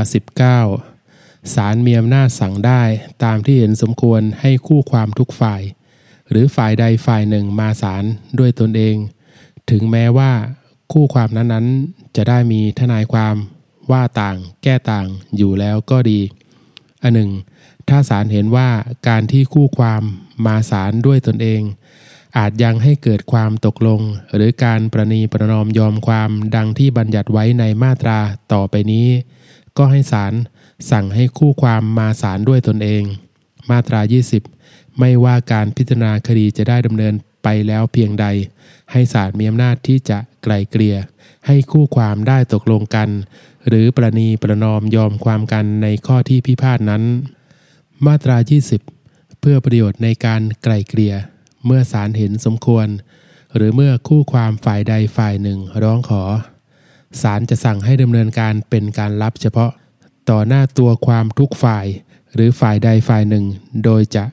19ศาลมีอำนาจสั่งได้ตามที่เห็นสมควรให้คู่ความทุกฝ่ายหรือฝ่ายใดฝ่ายหนึ่งมาศาลด้วยตนเองถึงแม้ว่าคู่ความนั้นๆจะได้มีทนายความว่าต่างแก้ต่างอยู่แล้วก็ดีอันหนึ่งถ้าศาลเห็นว่าการที่คู่ความมาศาลด้วยตนเองอาจยังให้เกิดความตกลงหรือการประนีประนอมยอมความดังที่บัญญัติไว้ในมาตราต่อไปนี้ก็ให้ศาลสั่งให้คู่ความมาศาลด้วยตนเองมาตรา20ไม่ว่าการพิจารณาคดีจะได้ดำเนินไปแล้วเพียงใดให้ศาลมีอำนาจที่จะไกล่เกลี่ยให้คู่ความได้ตกลงกันหรือประนีประนอมยอมความกันในข้อที่พิพาทนั้นมาตรา20เพื่อประโยชน์ในการไกล่เกลี่ยเมื่อศาลเห็นสมควรหรือเมื่อคู่ความฝ่ายใดฝ่ายหนึ่งร้องขอศาลจะสั่งให้ดำเนินการเป็นการลับเฉพาะต่อหน้าตัวความทุกฝ่ายหรือฝ่ายใดฝ่ายหนึ่งโดยจะ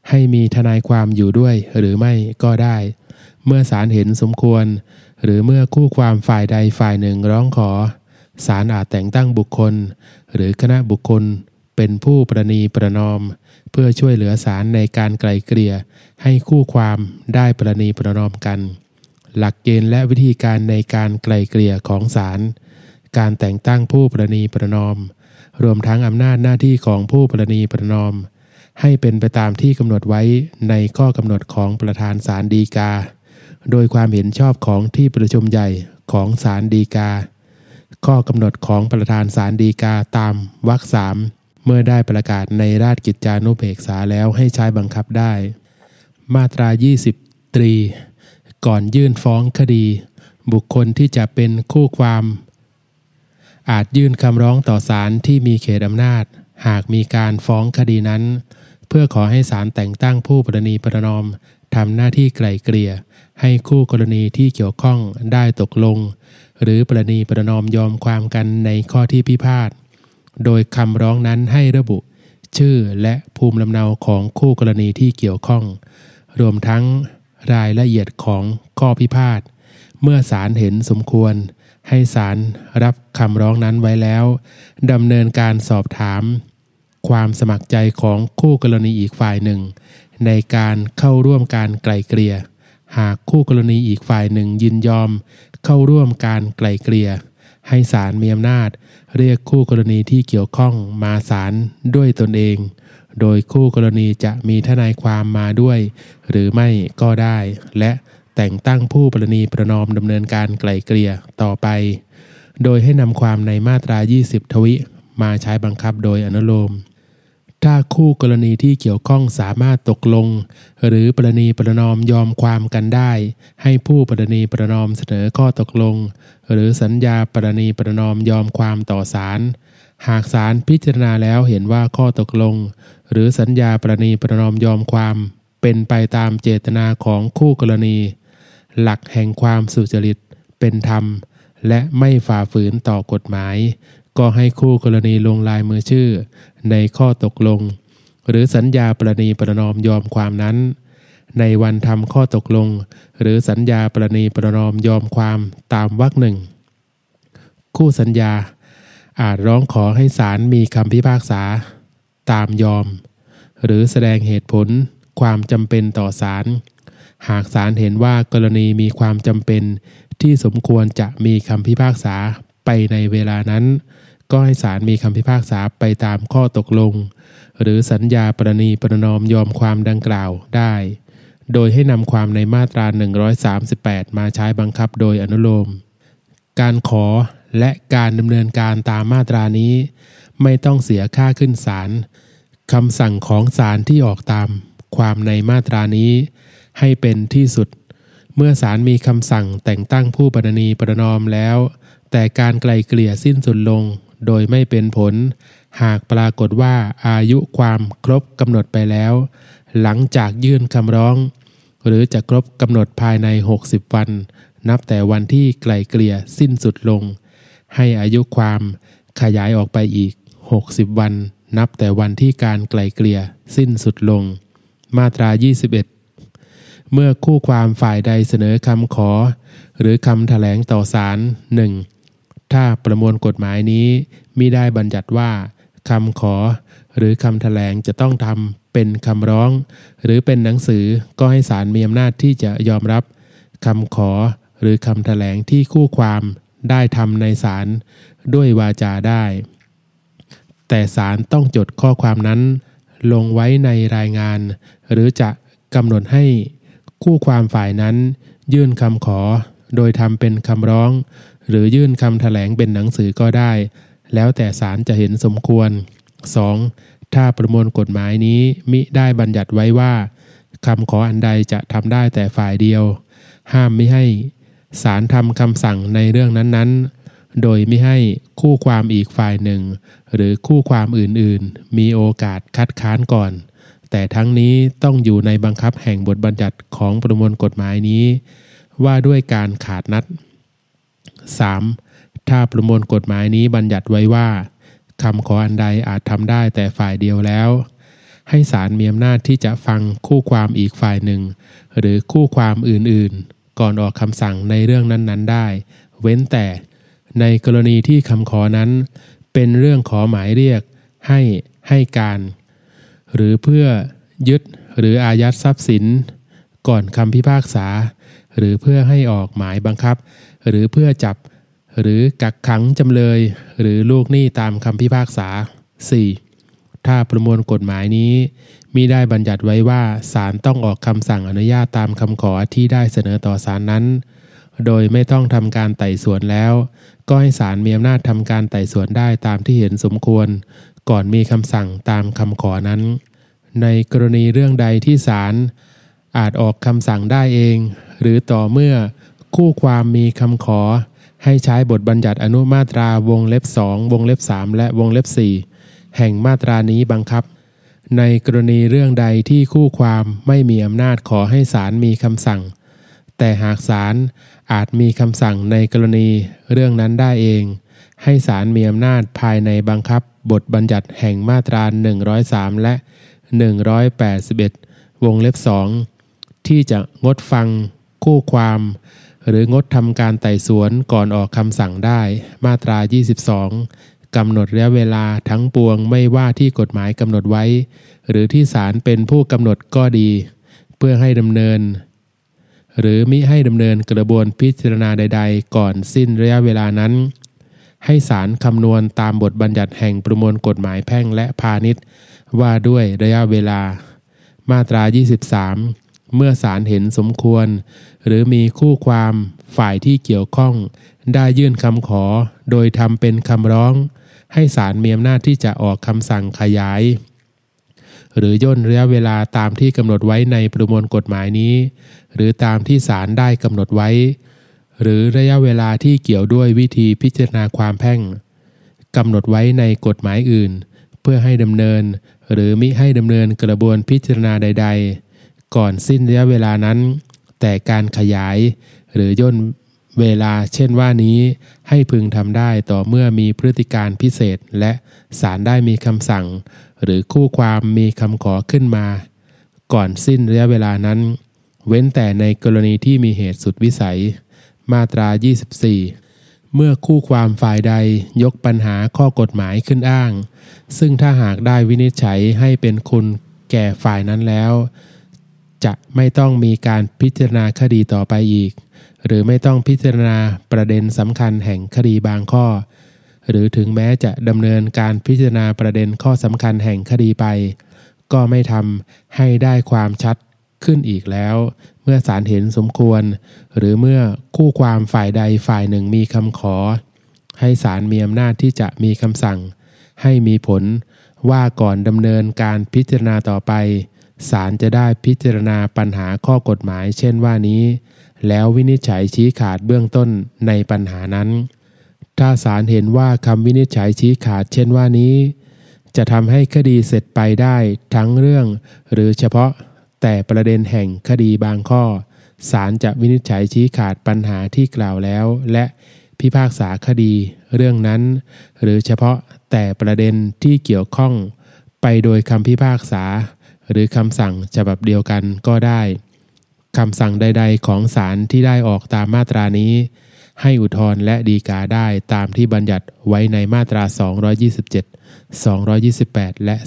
ให้มีทนายความอยู่ด้วยหรือไม่ก็ได้เมื่อศาลเห็นสมควรหรือเมื่อคู่ความฝ่ายใดฝ่ายหนึ่งร้องขอศาลอาจแต่งตั้งบุคคลหรือคณะบุคคลเป็นผู้ประนีประนอมเพื่อช่วยเหลือศาลในการไกล่เกลี่ยให้คู่ความได้ประนีประนอมกันหลักเกณฑ์และวิธีการในการไกล่เกลี่ยของศาลการแต่งตั้งผู้ประนีประนอมรวมทั้งอำนาจหน้าที่ของผู้ประนีประนอมให้เป็นไปตามที่กำหนดไว้ในข้อกำหนดของประธานศาลฎีกาโดยความเห็นชอบของที่ประชุมใหญ่ของศาลฎีกาข้อกำหนดของประธานศาลฎีกาตามวรรค 3เมื่อได้ประกาศในราชกิจจานุเบกษาแล้วให้ใช้บังคับได้มาตรา20ตรีก่อนยื่นฟ้องคดีบุคคลที่จะเป็นคู่ความอาจยื่นคำร้องต่อศาลที่มีเขตอำนาจหากมีการฟ้องคดีนั้นเพื่อขอให้ศาลแต่งตั้งผู้ประนีประนอมทำหน้าที่ไกล่เกลี่ยให้คู่กรณีที่เกี่ยวข้องได้ตกลงหรือประนีประนอมยอมความกันในข้อที่พิพาทโดยคำร้องนั้นให้ระบุชื่อและภูมิลำเนาของคู่กรณีที่เกี่ยวข้องรวมทั้งรายละเอียดของข้อพิพาทเมื่อศาลเห็นสมควรให้ศาลรับคำร้องนั้นไว้แล้วดำเนินการสอบถามความสมัครใจของคู่กรณีอีกฝ่ายหนึ่งในการเข้าร่วมการไกล่เกลี่ยหากคู่กรณีอีกฝ่ายหนึ่งยินยอมเข้าร่วมการไกล่เกลี่ยให้ศาลมีอำนาจเรียกคู่กรณีที่เกี่ยวข้องมาศาลด้วยตนเองโดยคู่กรณีจะมีทนายความมาด้วยหรือไม่ก็ได้และแต่งตั้งผู้ประนีประนอมดำเนินการไกล่เกลี่ยต่อไปโดยให้นำความในมาตรา20ทวิมาใช้บังคับโดยอนุโลมถ้าคู่กรณีที่เกี่ยวข้องสามารถตกลงหรือประนีประนอมยอมความกันได้ให้ผู้ประนีประนอมเสนอข้อตกลงหรือสัญญาประนีประนอมยอมความต่อศาลหากศาลพิจารณาแล้วเห็นว่าข้อตกลงหรือสัญญาประนีประนอมยอมความเป็นไปตามเจตนาของคู่กรณีหลักแห่งความสุจริตเป็นธรรมและไม่ฝ่าฝืนต่อกฎหมายก็ให้คู่กรณีลงลายมือชื่อในข้อตกลงหรือสัญญาประนีประนอมยอมความนั้นในวันทำข้อตกลงหรือสัญญาประนีประนอมยอมความตามวรรค 1คู่สัญญาอาจร้องขอให้ศาลมีคำพิพากษาตามยอมหรือแสดงเหตุผลความจำเป็นต่อศาลหากศาลเห็นว่ากรณีมีความจำเป็นที่สมควรจะมีคำพิพากษาไปในเวลานั้นก็ให้ศาลมีคำพิพากษาไปตามข้อตกลงหรือสัญญาประนีประนอมยอมความดังกล่าวได้โดยให้นำความในมาตรา138มาใช้บังคับโดยอนุโลมการขอและการดำเนินการตามมาตรานี้ไม่ต้องเสียค่าขึ้นศาลคำสั่งของศาลที่ออกตามความในมาตรานี้ให้เป็นที่สุดเมื่อศาลมีคำสั่งแต่งตั้งผู้ประนีประนอมแล้วแต่การไกล่เกลี่ยสิ้นสุดลงโดยไม่เป็นผลหากปรากฏว่าอายุความครบกำหนดไปแล้วหลังจากยื่นคำร้องหรือจะครบกำหนดภายใน60วันนับแต่วันที่ไกล่เกลี่ยสิ้นสุดลงให้อายุความขยายออกไปอีก60วันนับแต่วันที่การไกล่เกลี่ยสิ้นสุดลงมาตรา21เมื่อคู่ความฝ่ายใดเสนอคำขอหรือคำแถลงต่อศาล 1. ถ้าประมวลกฎหมายนี้มิได้บัญญัติว่าคำขอหรือคำแถลงจะต้องทำเป็นคำร้องหรือเป็นหนังสือก็ให้ศาลมีอำนาจที่จะยอมรับคำขอหรือคำแถลงที่คู่ความได้ทำในศาลด้วยวาจาได้แต่ศาลต้องจดข้อความนั้นลงไว้ในรายงานหรือจะกำหนดให้คู่ความฝ่ายนั้นยื่นคำขอโดยทำเป็นคำร้องหรือยื่นคำแถลงเป็นหนังสือก็ได้แล้วแต่ศาลจะเห็นสมควร 2. ถ้าประมวลกฎหมายนี้มิได้บัญญัติไว้ว่าคำขออันใดจะทำได้แต่ฝ่ายเดียวห้ามมิให้ศาลทำคำสั่งในเรื่องนั้นๆโดยมิให้คู่ความอีกฝ่ายหนึ่งหรือคู่ความอื่นๆมีโอกาสคัดค้านก่อนแต่ทั้งนี้ต้องอยู่ในบังคับแห่งบทบัญญัติของประมวลกฎหมายนี้ว่าด้วยการขาดนัด 3. ถ้าประมวลกฎหมายนี้บัญญัติไว้ว่าคำขออันใดอาจทำได้แต่ฝ่ายเดียวแล้วให้ศาลมีอำนาจที่จะฟังคู่ความอีกฝ่ายหนึ่งหรือคู่ความอื่นๆก่อนออกคำสั่งในเรื่องนั้นๆได้เว้นแต่ในกรณีที่คำขอนั้นเป็นเรื่องขอหมายเรียกให้การหรือเพื่อยึดหรืออายัดทรัพย์สินก่อนคำพิพากษาหรือเพื่อให้ออกหมายบังคับหรือเพื่อจับหรือกักขังจำเลยหรือลูกหนี้ตามคำพิพากษา 4. ถ้าประมวลกฎหมายนี้มิได้บัญญัติไว้ว่าศาลต้องออกคำสั่งอนุญาตตามคำขอที่ได้เสนอต่อศาลนั้นโดยไม่ต้องทำการไต่สวนแล้วก็ให้ศาลมีอำนาจทำการไต่สวนได้ตามที่เห็นสมควรก่อนมีคำสั่งตามคำขอนั้นในกรณีเรื่องใดที่ศาลอาจออกคำสั่งได้เองหรือต่อเมื่อคู่ความมีคำขอให้ใช้บทบัญญัติอนุมาตราวงเล็บ2วงเล็บ3และวงเล็บ4แห่งมาตรานี้บังคับในกรณีเรื่องใดที่คู่ความไม่มีอำนาจขอให้ศาลมีคำสั่งแต่หากศาลอาจมีคำสั่งในกรณีเรื่องนั้นได้เองให้ศาลมีอำนาจภายในบังคับบทบัญญัติแห่งมาตรา103และ181วงเล็บ2ที่จะงดฟังคู่ความหรืองดทำการไต่สวนก่อนออกคำสั่งได้มาตรา22กำหนดระยะเวลาทั้งปวงไม่ว่าที่กฎหมายกำหนดไว้หรือที่ศาลเป็นผู้กำหนดก็ดีเพื่อให้ดำเนินหรือมิให้ดำเนินกระบวนพิจารณาใดๆก่อนสิ้นระยะเวลานั้นให้ศาลคำนวณตามบทบัญญัติแห่งประมวลกฎหมายแพ่งและพาณิชย์ว่าด้วยระยะเวลามาตรา23เมื่อศาลเห็นสมควรหรือมีคู่ความฝ่ายที่เกี่ยวข้องได้ยื่นคำขอโดยทำเป็นคำร้องให้ศาลมีอำนาจที่จะออกคำสั่งขยายหรือย่นระยะเวลาตามที่กำหนดไว้ในประมวลกฎหมายนี้หรือตามที่ศาลได้กำหนดไว้หรือระยะเวลาที่เกี่ยวด้วยวิธีพิจารณาความแพ่งกำหนดไว้ในกฎหมายอื่นเพื่อให้ดำเนินหรือมิให้ดำเนินกระบวนพิจารณาใดๆก่อนสิ้นระยะเวลานั้นแต่การขยายหรือย่นเวลาเช่นว่านี้ให้พึงทำได้ต่อเมื่อมีพฤติการพิเศษและศาลได้มีคำสั่งหรือคู่ความมีคำขอขึ้นมาก่อนสิ้นระยะเวลานั้นเว้นแต่ในกรณีที่มีเหตุสุดวิสัยมาตรา24เมื่อคู่ความฝ่ายใดยกปัญหาข้อกฎหมายขึ้นอ้างซึ่งถ้าหากได้วินิจฉัยให้เป็นคุณแก่ฝ่ายนั้นแล้วจะไม่ต้องมีการพิจารณาคดีต่อไปอีกหรือไม่ต้องพิจารณาประเด็นสำคัญแห่งคดีบางข้อหรือถึงแม้จะดำเนินการพิจารณาประเด็นข้อสำคัญแห่งคดีไปก็ไม่ทำให้ได้ความชัดขึ้นอีกแล้วเมื่อศาลเห็นสมควรหรือเมื่อคู่ความฝ่ายใดฝ่ายหนึ่งมีคำขอให้ศาลมีอำนาจที่จะมีคำสั่งให้มีผลว่าก่อนดำเนินการพิจารณาต่อไปศาลจะได้พิจารณาปัญหาข้อกฎหมายเช่นว่านี้แล้ววินิจฉัยชี้ขาดเบื้องต้นในปัญหานั้นถ้าศาลเห็นว่าคำวินิจฉัยชี้ขาดเช่นว่านี้จะทำให้คดีเสร็จไปได้ทั้งเรื่องหรือเฉพาะแต่ประเด็นแห่งคดีบางข้อศาลจะวินิจฉัยชี้ขาดปัญหาที่กล่าวแล้วและพิพากษาคดีเรื่องนั้นหรือเฉพาะแต่ประเด็นที่เกี่ยวข้องไปโดยคำพิพากษาหรือคำสั่งฉบับเดียวกันก็ได้คำสั่งใดๆของศาลที่ได้ออกตามมาตรานี้ให้อุทธรณ์และฎีกาได้ตามที่บัญญัติไว้ในมาตรา227 228และ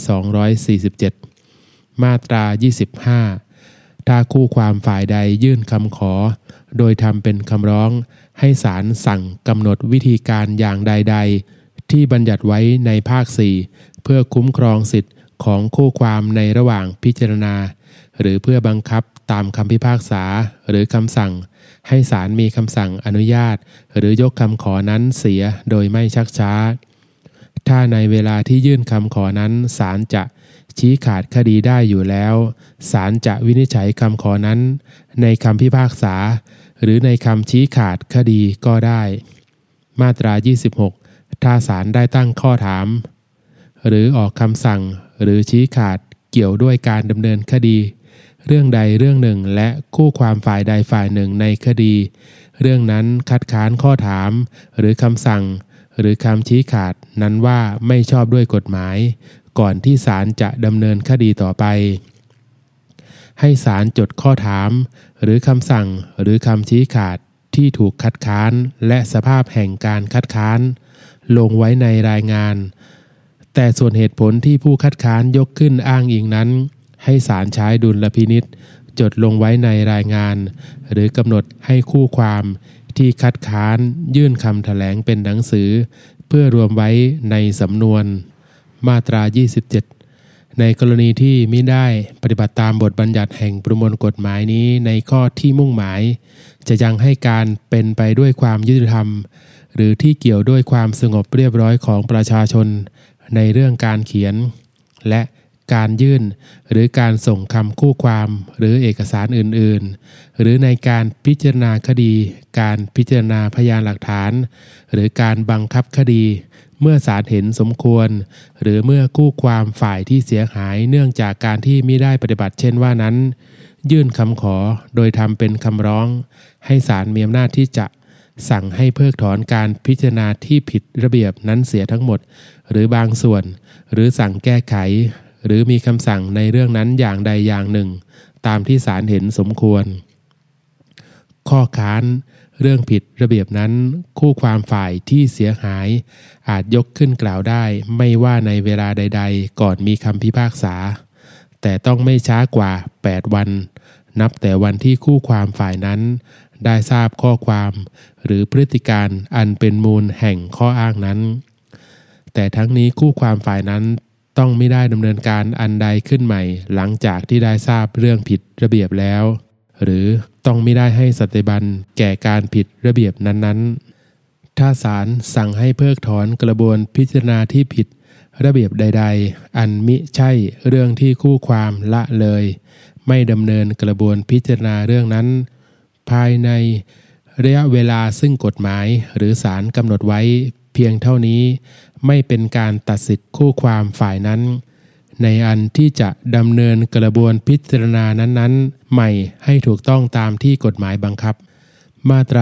247มาตรา25ถ้าคู่ความฝ่ายใดยื่นคำขอโดยทำเป็นคำร้องให้ศาลสั่งกำหนดวิธีการอย่างใดๆที่บัญญัติไว้ในภาค4เพื่อคุ้มครองสิทธิ์ของคู่ความในระหว่างพิจารณาหรือเพื่อบังคับตามคำพิพากษาหรือคำสั่งให้ศาลมีคำสั่งอนุญาตหรือยกคำขอนั้นเสียโดยไม่ชักช้าถ้าในเวลาที่ยื่นคำขอนั้นศาลจะชี้ขาดคดีได้อยู่แล้วศาลจะวินิจฉัยคำขอนั้นในคำพิพากษาหรือในคำชี้ขาดคดีก็ได้มาตรา26ถ้าศาลได้ตั้งข้อถามหรือออกคำสั่งหรือชี้ขาดเกี่ยวด้วยการดำเนินคดีเรื่องใดเรื่องหนึ่งและคู่ความฝ่ายใดฝ่ายหนึ่งในคดีเรื่องนั้นคัดค้านข้อถามหรือคำสั่งหรือคำชี้ขาดนั้นว่าไม่ชอบด้วยกฎหมายก่อนที่ศาลจะดำเนินคดีต่อไปให้ศาลจดข้อถามหรือคำสั่งหรือคำชี้ขาดที่ถูกคัดค้านและสภาพแห่งการคัดค้านลงไว้ในรายงานแต่ส่วนเหตุผลที่ผู้คัดค้านยกขึ้นอ้างอิงนั้นให้ศาลใช้ดุลพินิจจดลงไว้ในรายงานหรือกำหนดให้คู่ความที่คัดค้านยื่นคำแถลงเป็นหนังสือเพื่อรวมไว้ในสำนวนมาตรา 27ในกรณีที่มิได้ปฏิบัติตามบทบัญญัติแห่งประมวลกฎหมายนี้ในข้อที่มุ่งหมายจะยังให้การเป็นไปด้วยความยุติธรรมหรือที่เกี่ยวด้วยความสงบเรียบร้อยของประชาชนในเรื่องการเขียนและการยื่นหรือการส่งคำคู่ความหรือเอกสารอื่นๆหรือในการพิจารณาคดีการพิจารณาพยานหลักฐานหรือการบังคับคดีเมื่อศาลเห็นสมควรหรือเมื่อคู่ความฝ่ายที่เสียหายเนื่องจากการที่มิได้ปฏิบัติเช่นว่านั้นยื่นคำขอโดยทำเป็นคำร้องให้ศาลมีอำนาจที่จะสั่งให้เพิกถอนการพิจารณาที่ผิดระเบียบนั้นเสียทั้งหมดหรือบางส่วนหรือสั่งแก้ไขหรือมีคำสั่งในเรื่องนั้นอย่างใดอย่างหนึ่งตามที่ศาลเห็นสมควรข้อค้านเรื่องผิดระเบียบนั้นคู่ความฝ่ายที่เสียหายอาจยกขึ้นกล่าวได้ไม่ว่าในเวลาใดๆก่อนมีคำพิพากษาแต่ต้องไม่ช้ากว่า8วันนับแต่วันที่คู่ความฝ่ายนั้นได้ทราบข้อความหรือพฤติการอันเป็นมูลแห่งข้ออ้างนั้นแต่ทั้งนี้คู่ความฝ่ายนั้นต้องไม่ได้ดำเนินการอันใดขึ้นใหม่หลังจากที่ได้ทราบเรื่องผิดระเบียบแล้วหรือต้องไม่ได้ให้สัตย์บัญแก่การผิดระเบียบนั้นๆถ้าศาลสั่งให้เพิกถอนกระบวนพิจารณาที่ผิดระเบียบใดๆอันมิใช่เรื่องที่คู่ความละเลยไม่ดำเนินกระบวนพิจารณาเรื่องนั้นภายในระยะเวลาซึ่งกฎหมายหรือศาลกำหนดไว้เพียงเท่านี้ไม่เป็นการตัดสิทธิคู่ความฝ่ายนั้นในอันที่จะดำเนินกระบวนพิจารณานั้นๆใหม่ให้ถูกต้องตามที่กฎหมายบังคับมาตรา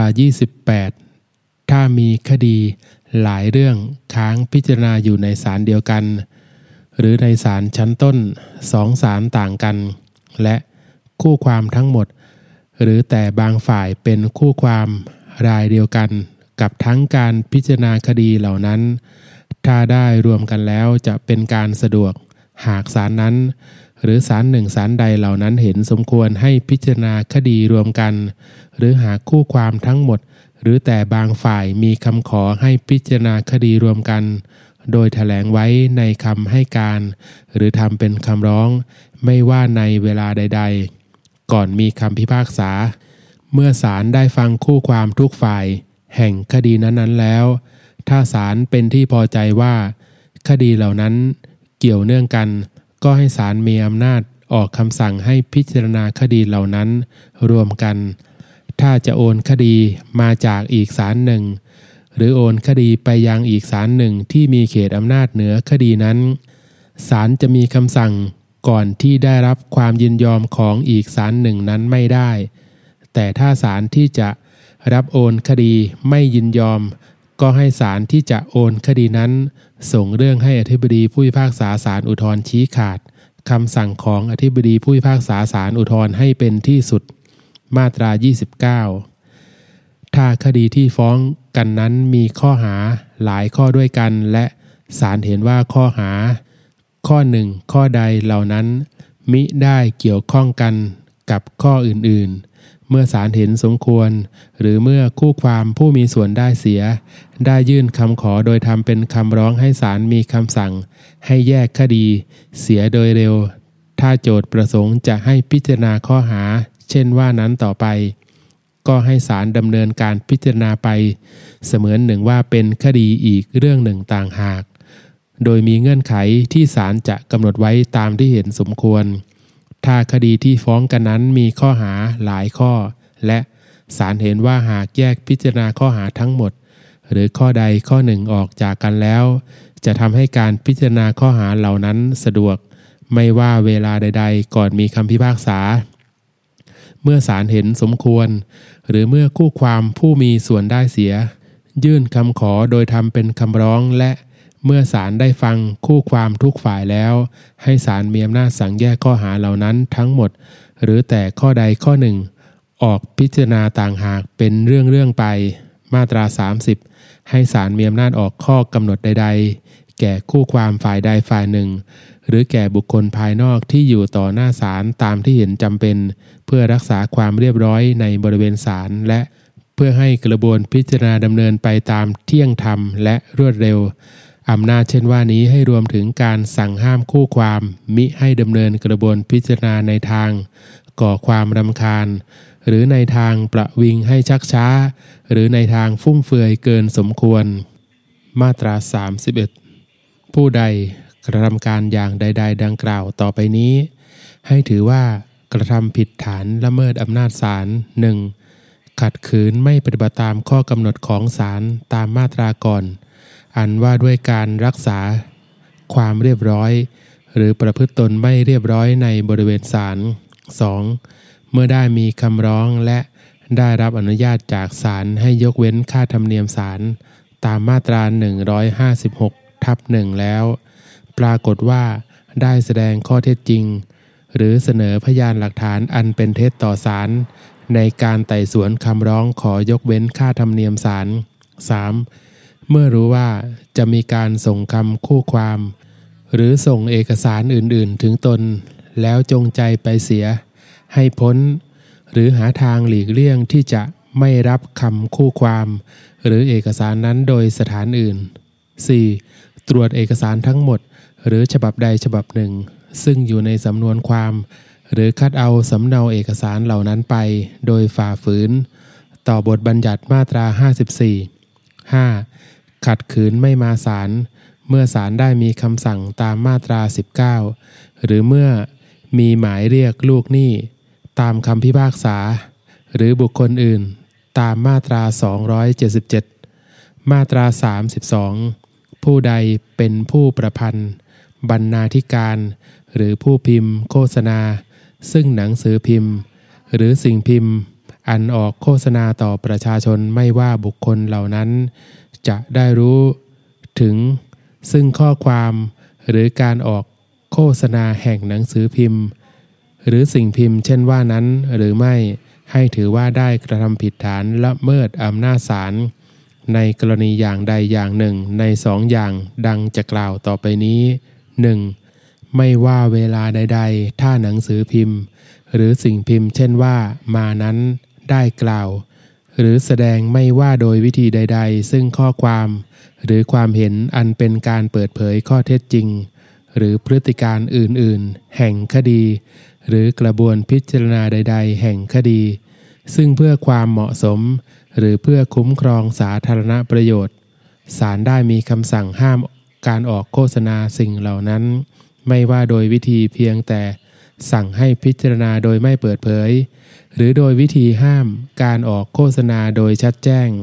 28ถ้ามีคดีหลายเรื่องค้างพิจารณาอยู่ในศาลเดียวกันหรือในศาลชั้นต้น2ศาลต่างกันและคู่ความทั้งหมดหรือแต่บางฝ่ายเป็นคู่ความรายเดียวกันกับทั้งการพิจารณาคดีเหล่านั้นถ้าได้รวมกันแล้วจะเป็นการสะดวกหากศาลนั้นหรือศาลหนึ่งศาลใดเหล่านั้นเห็นสมควรให้พิจารณาคดีรวมกันหรือหากคู่ความทั้งหมดหรือแต่บางฝ่ายมีคำขอให้พิจารณาคดีรวมกันโดยแถลงไว้ในคำให้การหรือทำเป็นคำร้องไม่ว่าในเวลาใดๆก่อนมีคำพิพากษาเมื่อศาลได้ฟังคู่ความทุกฝ่ายแห่งคดีนั้นๆแล้วถ้าศาลเป็นที่พอใจว่าคดีเหล่านั้นเกี่ยวเนื่องกันก็ให้ศาลมีอำนาจออกคำสั่งให้พิจารณาคดีเหล่านั้นรวมกันถ้าจะโอนคดีมาจากอีกศาลหนึ่งหรือโอนคดีไปยังอีกศาลหนึ่งที่มีเขตอำนาจเหนือคดีนั้นศาลจะมีคำสั่งก่อนที่ได้รับความยินยอมของอีกศาลหนึ่งนั้นไม่ได้แต่ถ้าศาลที่จะรับโอนคดีไม่ยินยอมก็ให้ศาลที่จะโอนคดีนั้นส่งเรื่องให้อธิบดีผู้พิพากษาศาลอุทธรณ์ชี้ขาดคำสั่งของอธิบดีผู้พิพากษาศาลอุทธรณ์ให้เป็นที่สุดมาตรา 29ถ้าคดีที่ฟ้องกันนั้นมีข้อหาหลายข้อด้วยกันและศาลเห็นว่าข้อหาข้อหนึ่งข้อใดเหล่านั้นมิได้เกี่ยวข้องกันกับข้ออื่นๆเมื่อศาลเห็นสมควรหรือเมื่อคู่ความผู้มีส่วนได้เสียได้ยื่นคำขอโดยทำเป็นคำร้องให้ศาลมีคำสั่งให้แยกคดีเสียโดยเร็วถ้าโจทก์ประสงค์จะให้พิจารณาข้อหาเช่นว่านั้นต่อไปก็ให้ศาลดำเนินการพิจารณาไปเสมือนหนึ่งว่าเป็นคดีอีกเรื่องหนึ่งต่างหากโดยมีเงื่อนไขที่ศาลจะกำหนดไว้ตามที่เห็นสมควรถ้าคดีที่ฟ้องกันนั้นมีข้อหาหลายข้อและศาลเห็นว่าหากแยกพิจารณาข้อหาทั้งหมดหรือข้อใดข้อหนึ่งออกจากกันแล้วจะทำให้การพิจารณาข้อหาเหล่านั้นสะดวกไม่ว่าเวลาใดๆก่อนมีคำพิพากษาเมื่อศาลเห็นสมควรหรือเมื่อคู่ความผู้มีส่วนได้เสียยื่นคำขอโดยทำเป็นคำร้องและเมื่อศาลได้ฟังคู่ความทุกฝ่ายแล้วให้ศาลมีอำนาจสั่งแยกข้อหาเหล่านั้นทั้งหมดหรือแต่ข้อใดข้อหนึ่งออกพิจารณาต่างหากเป็นเรื่องไปมาตรา30ให้ศาลมีอำนาจออกข้อกำหนดใดๆแก่คู่ความฝ่ายใดฝ่ายหนึ่งหรือแก่บุคคลภายนอกที่อยู่ต่อหน้าศาลตามที่เห็นจำเป็นเพื่อรักษาความเรียบร้อยในบริเวณศาลและเพื่อให้กระบวนพิจารณาดำเนินไปตามเที่ยงธรรมและรวดเร็วอำนาจเช่นว่านี้ให้รวมถึงการสั่งห้ามคู่ความมิให้ดำเนินกระบวนพิจารณาในทางก่อความรำคาญหรือในทางประวิงให้ชักช้าหรือในทางฟุ่มเฟือยเกินสมควรมาตรา31ผู้ใดกระทำการอย่างใดๆดังกล่าวต่อไปนี้ให้ถือว่ากระทำผิดฐานละเมิดอำนาจศาล 1. ขัดขืนไม่ปฏิบัติตามข้อกำหนดของศาลตามมาตราก่อนอันว่าด้วยการรักษาความเรียบร้อยหรือประพฤติตนไม่เรียบร้อยในบริเวณศาล 2. เมื่อได้มีคำร้องและได้รับอนุญาตจากศาลให้ยกเว้นค่าธรรมเนียมศาลตามมาตรา156/1แล้วปรากฏว่าได้แสดงข้อเท็จจริงหรือเสนอพยานหลักฐานอันเป็นเท็จต่อศาลในการไต่สวนคำร้องขอยกเว้นค่าธรรมเนียมศาล 3. เมื่อรู้ว่าจะมีการส่งคำคู่ความหรือส่งเอกสารอื่นๆถึงตนแล้วจงใจไปเสียให้พ้นหรือหาทางหลีกเลี่ยงที่จะไม่รับคำคู่ความหรือเอกสารนั้นโดยสถานอื่น 4. ตรวจเอกสารทั้งหมดหรือฉบับใดฉบับหนึ่งซึ่งอยู่ในสำนวนความหรือคัดเอาสำเนาเอกสารเหล่านั้นไปโดยฝ่าฝืนต่อบทบัญญัติมาตรา54 5. ขัดขืนไม่มาศาลเมื่อศาลได้มีคำสั่งตามมาตรา19หรือเมื่อมีหมายเรียกลูกหนี้ตามคำพิพากษาหรือบุคคลอื่นตามมาตรา277มาตรา32ผู้ใดเป็นผู้ประพันธ์บรรณาธิการหรือผู้พิมพ์โฆษณาซึ่งหนังสือพิมพ์หรือสิ่งพิมพ์อันออกโฆษณาต่อประชาชนไม่ว่าบุคคลเหล่านั้นจะได้รู้ถึงซึ่งข้อความหรือการออกโฆษณาแห่งหนังสือพิมพ์หรือสิ่งพิมพ์เช่นว่านั้นหรือไม่ให้ถือว่าได้กระทำผิดฐานละเมิดอำนาจศาลในกรณีอย่างใดอย่างหนึ่งใน2อย่างดังจะกล่าวต่อไปนี้ 1. ไม่ว่าเวลาใดๆถ้าหนังสือพิมพ์หรือสิ่งพิมพ์เช่นว่ามานั้นได้กล่าวหรือแสดงไม่ว่าโดยวิธีใดๆซึ่งข้อความหรือความเห็นอันเป็นการเปิดเผยข้อเท็จจริงหรือพฤติการอื่นๆแห่งคดีหรือกระบวนพิจารณาใดๆแห่งคดีซึ่งเพื่อความเหมาะสมหรือเพื่อคุ้มครองสาธารณประโยชน์ศาลได้มีคำสั่งห้ามการออกโฆษณาสิ่งเหล่านั้นไม่ว่าโดยวิธีเพียงแต่สั่งให้พิจารณาโดยไม่เปิดเผยหรือโดยวิธีห้ามการออกโฆษณาโดยชัดแจ้ง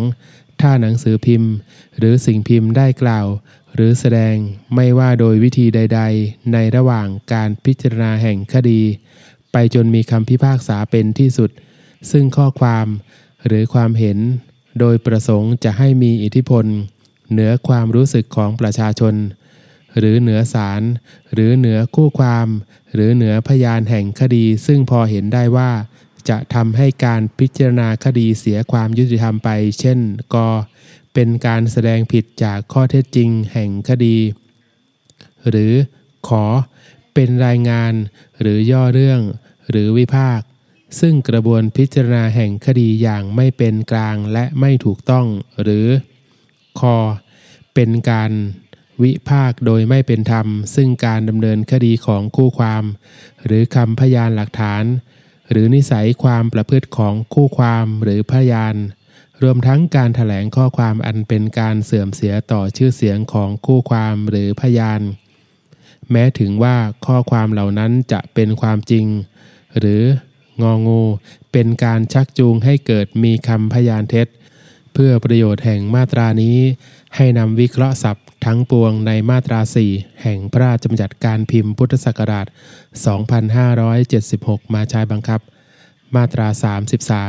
2. ถ้าหนังสือพิมพ์หรือสิ่งพิมพ์ได้กล่าวหรือแสดงไม่ว่าโดยวิธีใดๆในระหว่างการพิจารณาแห่งคดีไปจนมีคำพิพากษาเป็นที่สุดซึ่งข้อความหรือความเห็นโดยประสงค์จะให้มีอิทธิพลเหนือความรู้สึกของประชาชนหรือเหนือศาลหรือเหนือคู่ความหรือเหนือพยานแห่งคดีซึ่งพอเห็นได้ว่าจะทำให้การพิจารณาคดีเสียความยุติธรรมไปเช่นก.เป็นการแสดงผิดจากข้อเท็จจริงแห่งคดีหรือขอเป็นรายงานหรือย่อเรื่องหรือวิพากษ์ซึ่งกระบวนพิจารณาแห่งคดีอย่างไม่เป็นกลางและไม่ถูกต้องหรือค.เป็นการวิพากษ์โดยไม่เป็นธรรมซึ่งการดำเนินคดีของคู่ความหรือคำพยานหลักฐานหรือนิสัยความประพฤติของคู่ความหรือพยานรวมทั้งการแถลงข้อความอันเป็นการเสื่อมเสียต่อชื่อเสียงของคู่ความหรือพยานแม้ถึงว่าข้อความเหล่านั้นจะเป็นความจริงหรืององูเป็นการชักจูงให้เกิดมีคำพยานเท็จเพื่อประโยชน์แห่งมาตรานี้ให้นำวิเคราะห์ศัพท์ทั้งปวงในมาตรา4แห่งพระราชบัญญัติการพิมพ์พุทธศักราช2576มาใช้บังคับมาตรา33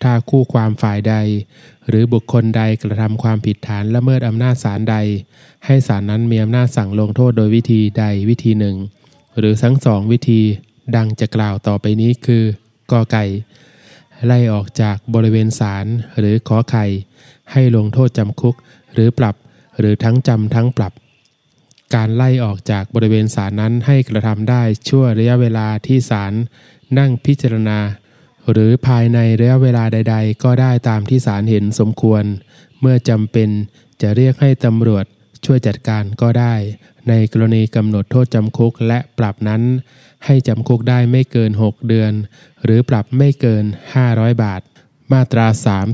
ถ้าคู่ความฝ่ายใดหรือบุคคลใดกระทำความผิดฐานละเมิดอำนาจศาลใดให้ศาลนั้นมีอำนาจสั่งลงโทษโดยวิธีใดวิธีหนึ่งหรือทั้งสองวิธีดังจะกล่าวต่อไปนี้คือกอไก่ไล่ออกจากบริเวณศาลหรือขอไข่ให้ลงโทษจำคุกหรือปรับหรือทั้งจำทั้งปรับการไล่ออกจากบริเวณศาลนั้นให้กระทำได้ชั่วระยะเวลาที่ศาลนั่งพิจารณาหรือภายในระยะเวลาใดๆก็ได้ตามที่ศาลเห็นสมควรเมื่อจำเป็นจะเรียกให้ตำรวจช่วยจัดการก็ได้ในกรณีกำหนดโทษจำคุกและปรับนั้นให้จำคุกได้ไม่เกิน6เดือนหรือปรับไม่เกิน500 บาทมาตรา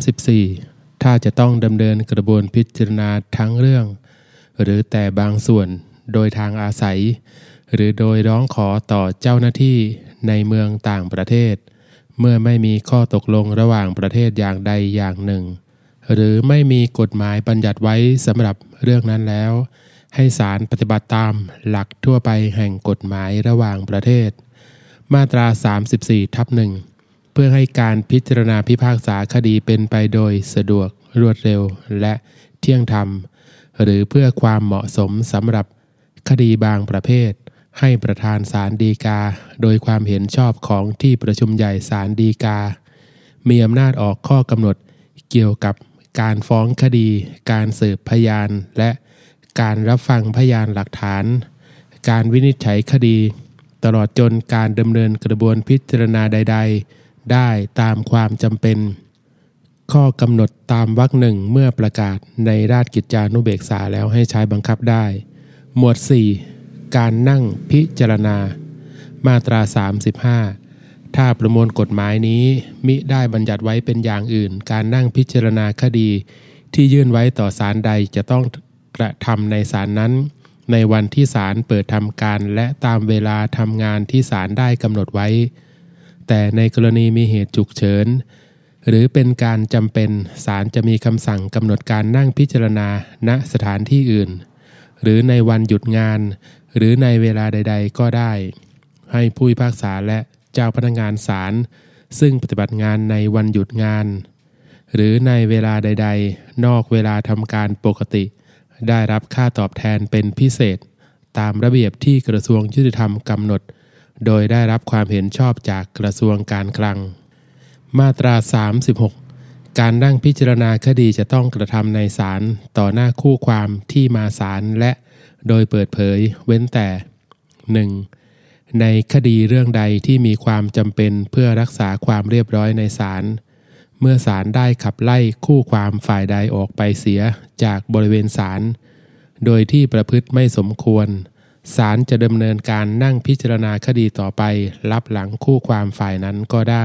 34ถ้าจะต้องดำเนินกระบวนพิจารณาทั้งเรื่องหรือแต่บางส่วนโดยทางอาศัยหรือโดยร้องขอต่อเจ้าหน้าที่ในเมืองต่างประเทศเมื่อไม่มีข้อตกลงระหว่างประเทศอย่างใดอย่างหนึ่งหรือไม่มีกฎหมายบัญญัติไว้สำหรับเรื่องนั้นแล้วให้ศาลปฏิบัติตามหลักทั่วไปแห่งกฎหมายระหว่างประเทศมาตรา34/1เพื่อให้การพิจารณาพิพากษาคดีเป็นไปโดยสะดวกรวดเร็วและเที่ยงธรรมหรือเพื่อความเหมาะสมสำหรับคดีบางประเภทให้ประธานศาลฎีกาโดยความเห็นชอบของที่ประชุมใหญ่ศาลฎีกามีอำนาจออกข้อกำหนดเกี่ยวกับการฟ้องคดีการสืบพยานและการรับฟังพยานหลักฐานการวินิจฉัยคดีตลอดจนการดำเนินกระบวนพิจารณาใดๆได้ตามความจำเป็นข้อกำหนดตามวรรคหนึ่งเมื่อประกาศในราชกิจจานุเบกษาแล้วให้ใช้บังคับได้หมวด4การนั่งพิจารณามาตรา35ถ้าประมวลกฎหมายนี้มิได้บัญญัติไว้เป็นอย่างอื่นการนั่งพิจารณาคดีที่ยื่นไว้ต่อศาลใดจะต้องกระทำในศาลนั้นในวันที่ศาลเปิดทำการและตามเวลาทำงานที่ศาลได้กำหนดไว้แต่ในกรณีมีเหตุฉุกเฉินหรือเป็นการจำเป็นศาลจะมีคำสั่งกำหนดการนั่งพิจารณาณสถานที่อื่นหรือในวันหยุดงานหรือในเวลาใดๆก็ได้ให้ผู้พิพากษาและเจ้าพนักงานศาลซึ่งปฏิบัติงานในวันหยุดงานหรือในเวลาใดๆนอกเวลาทำการปกติได้รับค่าตอบแทนเป็นพิเศษตามระเบียบที่กระทรวงยุติธรรมกำหนดโดยได้รับความเห็นชอบจากกระทรวงการคลังมาตรา36การนั่งพิจารณาคดีจะต้องกระทำในศาลต่อหน้าคู่ความที่มาศาลและโดยเปิดเผยเว้นแต่ 1. ในคดีเรื่องใดที่มีความจำเป็นเพื่อรักษาความเรียบร้อยในศาลเมื่อศาลได้ขับไล่คู่ความฝ่ายใดออกไปเสียจากบริเวณศาลโดยที่ประพฤติไม่สมควรศาลจะดำเนินการนั่งพิจารณาคดีต่อไปรับหลังคู่ความฝ่ายนั้นก็ได้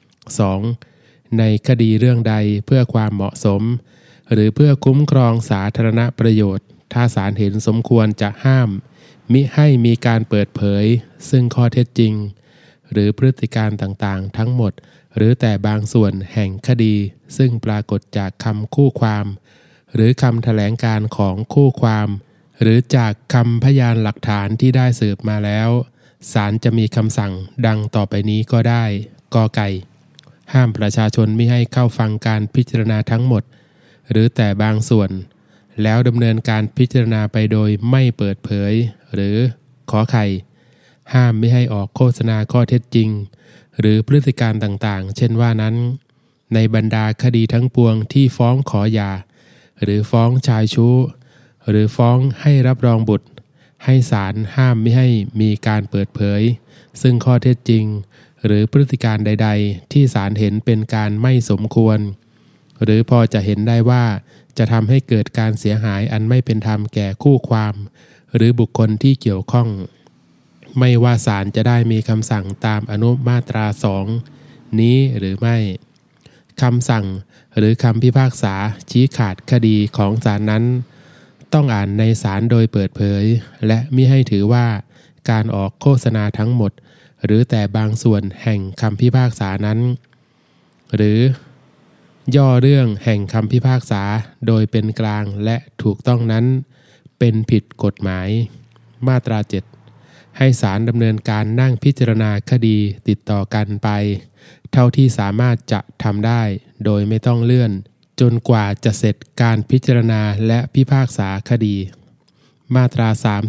2. ในคดีเรื่องใดเพื่อความเหมาะสมหรือเพื่อคุ้มครองสาธารณประโยชน์ถ้าศาลเห็นสมควรจะห้ามมิให้มีการเปิดเผยซึ่งข้อเท็จจริงหรือพฤติการต่างๆทั้งหมดหรือแต่บางส่วนแห่งคดีซึ่งปรากฏจากคำคู่ความหรือคำแถลงการของคู่ความหรือจากคำพยานหลักฐานที่ได้สืบมาแล้วศาลจะมีคำสั่งดังต่อไปนี้ก็ได้กอไก่ห้ามประชาชนมิให้เข้าฟังการพิจารณาทั้งหมดหรือแต่บางส่วนแล้วดำเนินการพิจารณาไปโดยไม่เปิดเผยหรือขอไข่ห้ามไม่ให้ออกโฆษณาข้อเท็จจริงหรือพฤติการต่างๆเช่นว่านั้นในบรรดาคดีทั้งปวงที่ฟ้องขอหย่าหรือฟ้องชายชู้หรือฟ้องให้รับรองบุตรให้ศาลห้ามไม่ให้มีการเปิดเผยซึ่งข้อเท็จจริงหรือพฤติการใดๆที่ศาลเห็นเป็นการไม่สมควรหรือพอจะเห็นได้ว่าจะทำให้เกิดการเสียหายอันไม่เป็นธรรมแก่คู่ความหรือบุคคลที่เกี่ยวข้องไม่ว่าศาลจะได้มีคำสั่งตามอนุมาตรา2นี้หรือไม่คำสั่งหรือคำพิพากษาชี้ขาดคดีของศาลนั้นต้องอ่านในศาลโดยเปิดเผยและมิให้ถือว่าการออกโฆษณาทั้งหมดหรือแต่บางส่วนแห่งคำพิพากษานั้นหรือย่อเรื่องแห่งคำพิพากษาโดยเป็นกลางและถูกต้องนั้นเป็นผิดกฎหมายมาตรา7ให้ศาลดำเนินการนั่งพิจารณาคดีติดต่อกันไปเท่าที่สามารถจะทำได้โดยไม่ต้องเลื่อนจนกว่าจะเสร็จการพิจารณาและพิพากษาคดีมาตรา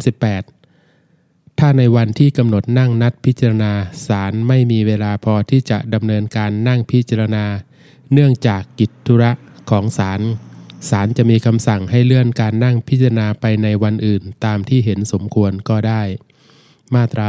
38ถ้าในวันที่กำหนดนั่งนัดพิจารณาศาลไม่มีเวลาพอที่จะดำเนินการนั่งพิจารณาเนื่องจากกิจธุระของศาลจะมีคำสั่งให้เลื่อนการนั่งพิจารณาไปในวันอื่นตามที่เห็นสมควรก็ได้มาตรา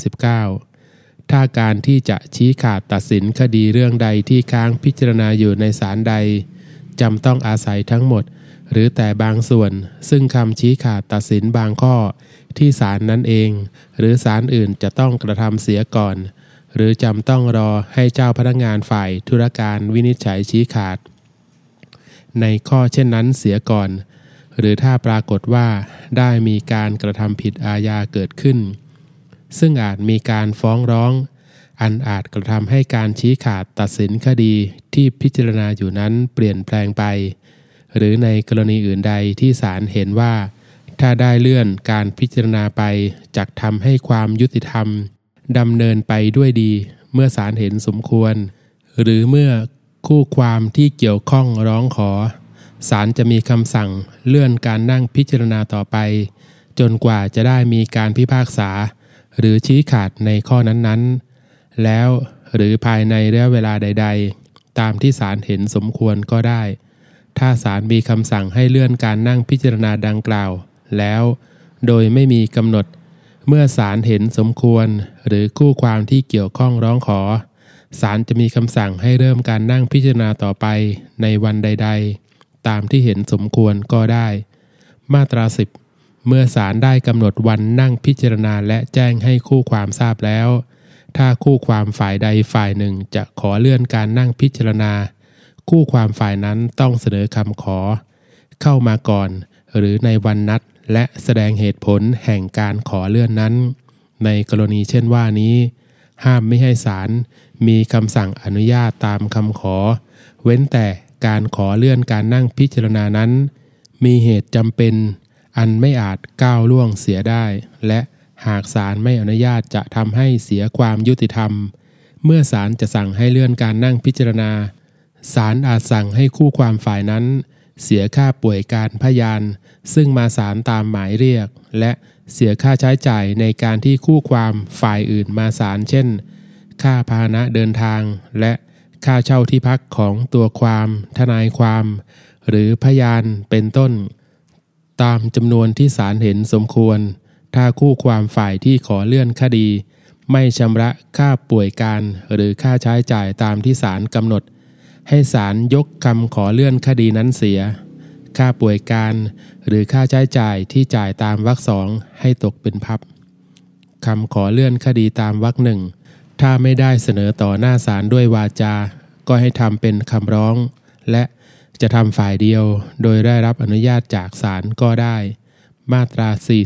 39ถ้าการที่จะชี้ขาดตัดสินคดีเรื่องใดที่ค้างพิจารณาอยู่ในศาลใดจำต้องอาศัยทั้งหมดหรือแต่บางส่วนซึ่งคำชี้ขาดตัดสินบางข้อที่ศาลนั้นเองหรือศาลอื่นจะต้องกระทำเสียก่อนหรือจำต้องรอให้เจ้าพนักงานฝ่ายธุรการวินิจฉัยชี้ขาดในข้อเช่นนั้นเสียก่อนหรือถ้าปรากฏว่าได้มีการกระทำผิดอาญาเกิดขึ้นซึ่งอาจมีการฟ้องร้องอันอาจกระทำให้การชี้ขาดตัดสินคดีที่พิจารณาอยู่นั้นเปลี่ยนแปลงไปหรือในกรณีอื่นใดที่ศาลเห็นว่าถ้าได้เลื่อนการพิจารณาไปจักทำให้ความยุติธรรมดำเนินไปด้วยดีเมื่อศาลเห็นสมควรหรือเมื่อคู่ความที่เกี่ยวข้องร้องขอศาลจะมีคำสั่งเลื่อนการนั่งพิจารณาต่อไปจนกว่าจะได้มีการพิพากษาหรือชี้ขาดในข้อนั้นๆแล้วหรือภายในระยะเวลาใดๆตามที่ศาลเห็นสมควรก็ได้ถ้าศาลมีคำสั่งให้เลื่อนการนั่งพิจารณาดังกล่าวแล้วโดยไม่มีกำหนดเมื่อศาลเห็นสมควรหรือคู่ความที่เกี่ยวข้องร้องขอศาลจะมีคำสั่งให้เริ่มการนั่งพิจารณาต่อไปในวันใดๆตามที่เห็นสมควรก็ได้มาตรา 10เมื่อศาลได้กำหนดวันนั่งพิจารณาและแจ้งให้คู่ความทราบแล้วถ้าคู่ความฝ่ายใดฝ่ายหนึ่งจะขอเลื่อนการนั่งพิจารณาคู่ความฝ่ายนั้นต้องเสนอคำขอเข้ามาก่อนหรือในวันนัดและแสดงเหตุผลแห่งการขอเลื่อนนั้นในกรณีเช่นว่านี้ห้ามไม่ให้ศาลมีคำสั่งอนุญาตตามคำขอเว้นแต่การขอเลื่อนการนั่งพิจารณานั้นมีเหตุจำเป็นอันไม่อาจก้าวล่วงเสียได้และหากศาลไม่อนุญาตจะทำให้เสียความยุติธรรมเมื่อศาลจะสั่งให้เลื่อนการนั่งพิจารณาศาลอาจสั่งให้คู่ความฝ่ายนั้นเสียค่าป่วยการพยานซึ่งมาศาลตามหมายเรียกและเสียค่าใช้จ่ายในการที่คู่ความฝ่ายอื่นมาศาลเช่นค่าพาหนะเดินทางและค่าเช่าที่พักของตัวความทนายความหรือพยานเป็นต้นตามจำนวนที่ศาลเห็นสมควรถ้าคู่ความฝ่ายที่ขอเลื่อนคดีไม่ชำระค่าป่วยการหรือค่าใช้จ่ายตามที่ศาลกำหนดให้ศาลยกคำขอเลื่อนคดีนั้นเสียค่าป่วยการหรือค่าใช้จ่ายที่จ่ายตามวรรค 2ให้ตกเป็นพับคำขอเลื่อนคดีตามวรรค 1ถ้าไม่ได้เสนอต่อหน้าศาลด้วยวาจาก็ให้ทำเป็นคำร้องและจะทำฝ่ายเดียวโดยได้รับอนุญาตจากศาลก็ได้มาตรา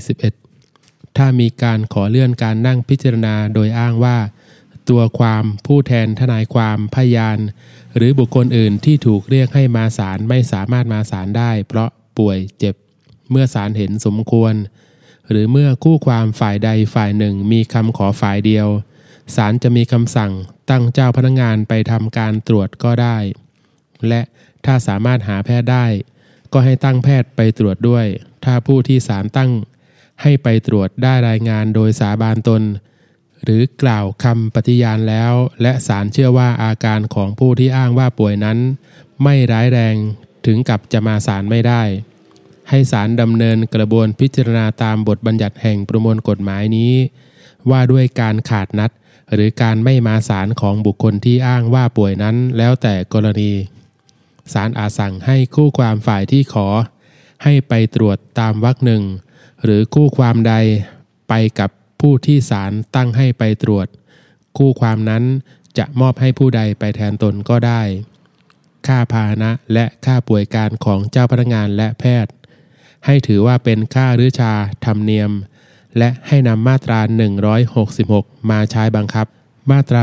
41ถ้ามีการขอเลื่อนการนั่งพิจารณาโดยอ้างว่าตัวความผู้แทนทนายความพยานหรือบุคคลอื่นที่ถูกเรียกให้มาศาลไม่สามารถมาศาลได้เพราะป่วยเจ็บเมื่อศาลเห็นสมควรหรือเมื่อคู่ความฝ่ายใดฝ่ายหนึ่งมีคำขอฝ่ายเดียวศาลจะมีคำสั่งตั้งเจ้าพนักงานไปทำการตรวจก็ได้และถ้าสามารถหาแพทย์ได้ก็ให้ตั้งแพทย์ไปตรวจด้วยถ้าผู้ที่ศาลตั้งให้ไปตรวจได้รายงานโดยสาบานตนหรือกล่าวคำปฏิญาณแล้วและศาลเชื่อว่าอาการของผู้ที่อ้างว่าป่วยนั้นไม่ร้ายแรงถึงกับจะมาศาลไม่ได้ให้ศาลดำเนินกระบวนพิจารณาตามบทบัญญัติแห่งประมวลกฎหมายนี้ว่าด้วยการขาดนัดหรือการไม่มาศาลของบุคคลที่อ้างว่าป่วยนั้นแล้วแต่กรณีศาลอาจสั่งให้คู่ความฝ่ายที่ขอให้ไปตรวจตามวรรค 1หรือคู่ความใดไปกับผู้ที่ศาลตั้งให้ไปตรวจคู่ความนั้นจะมอบให้ผู้ใดไปแทนตนก็ได้ค่าพาหนะและค่าป่วยการของเจ้าพนักงานและแพทย์ให้ถือว่าเป็นค่าฤชาธรรมเนียมและให้นำมาตรา166มาใช้บังคับมาตรา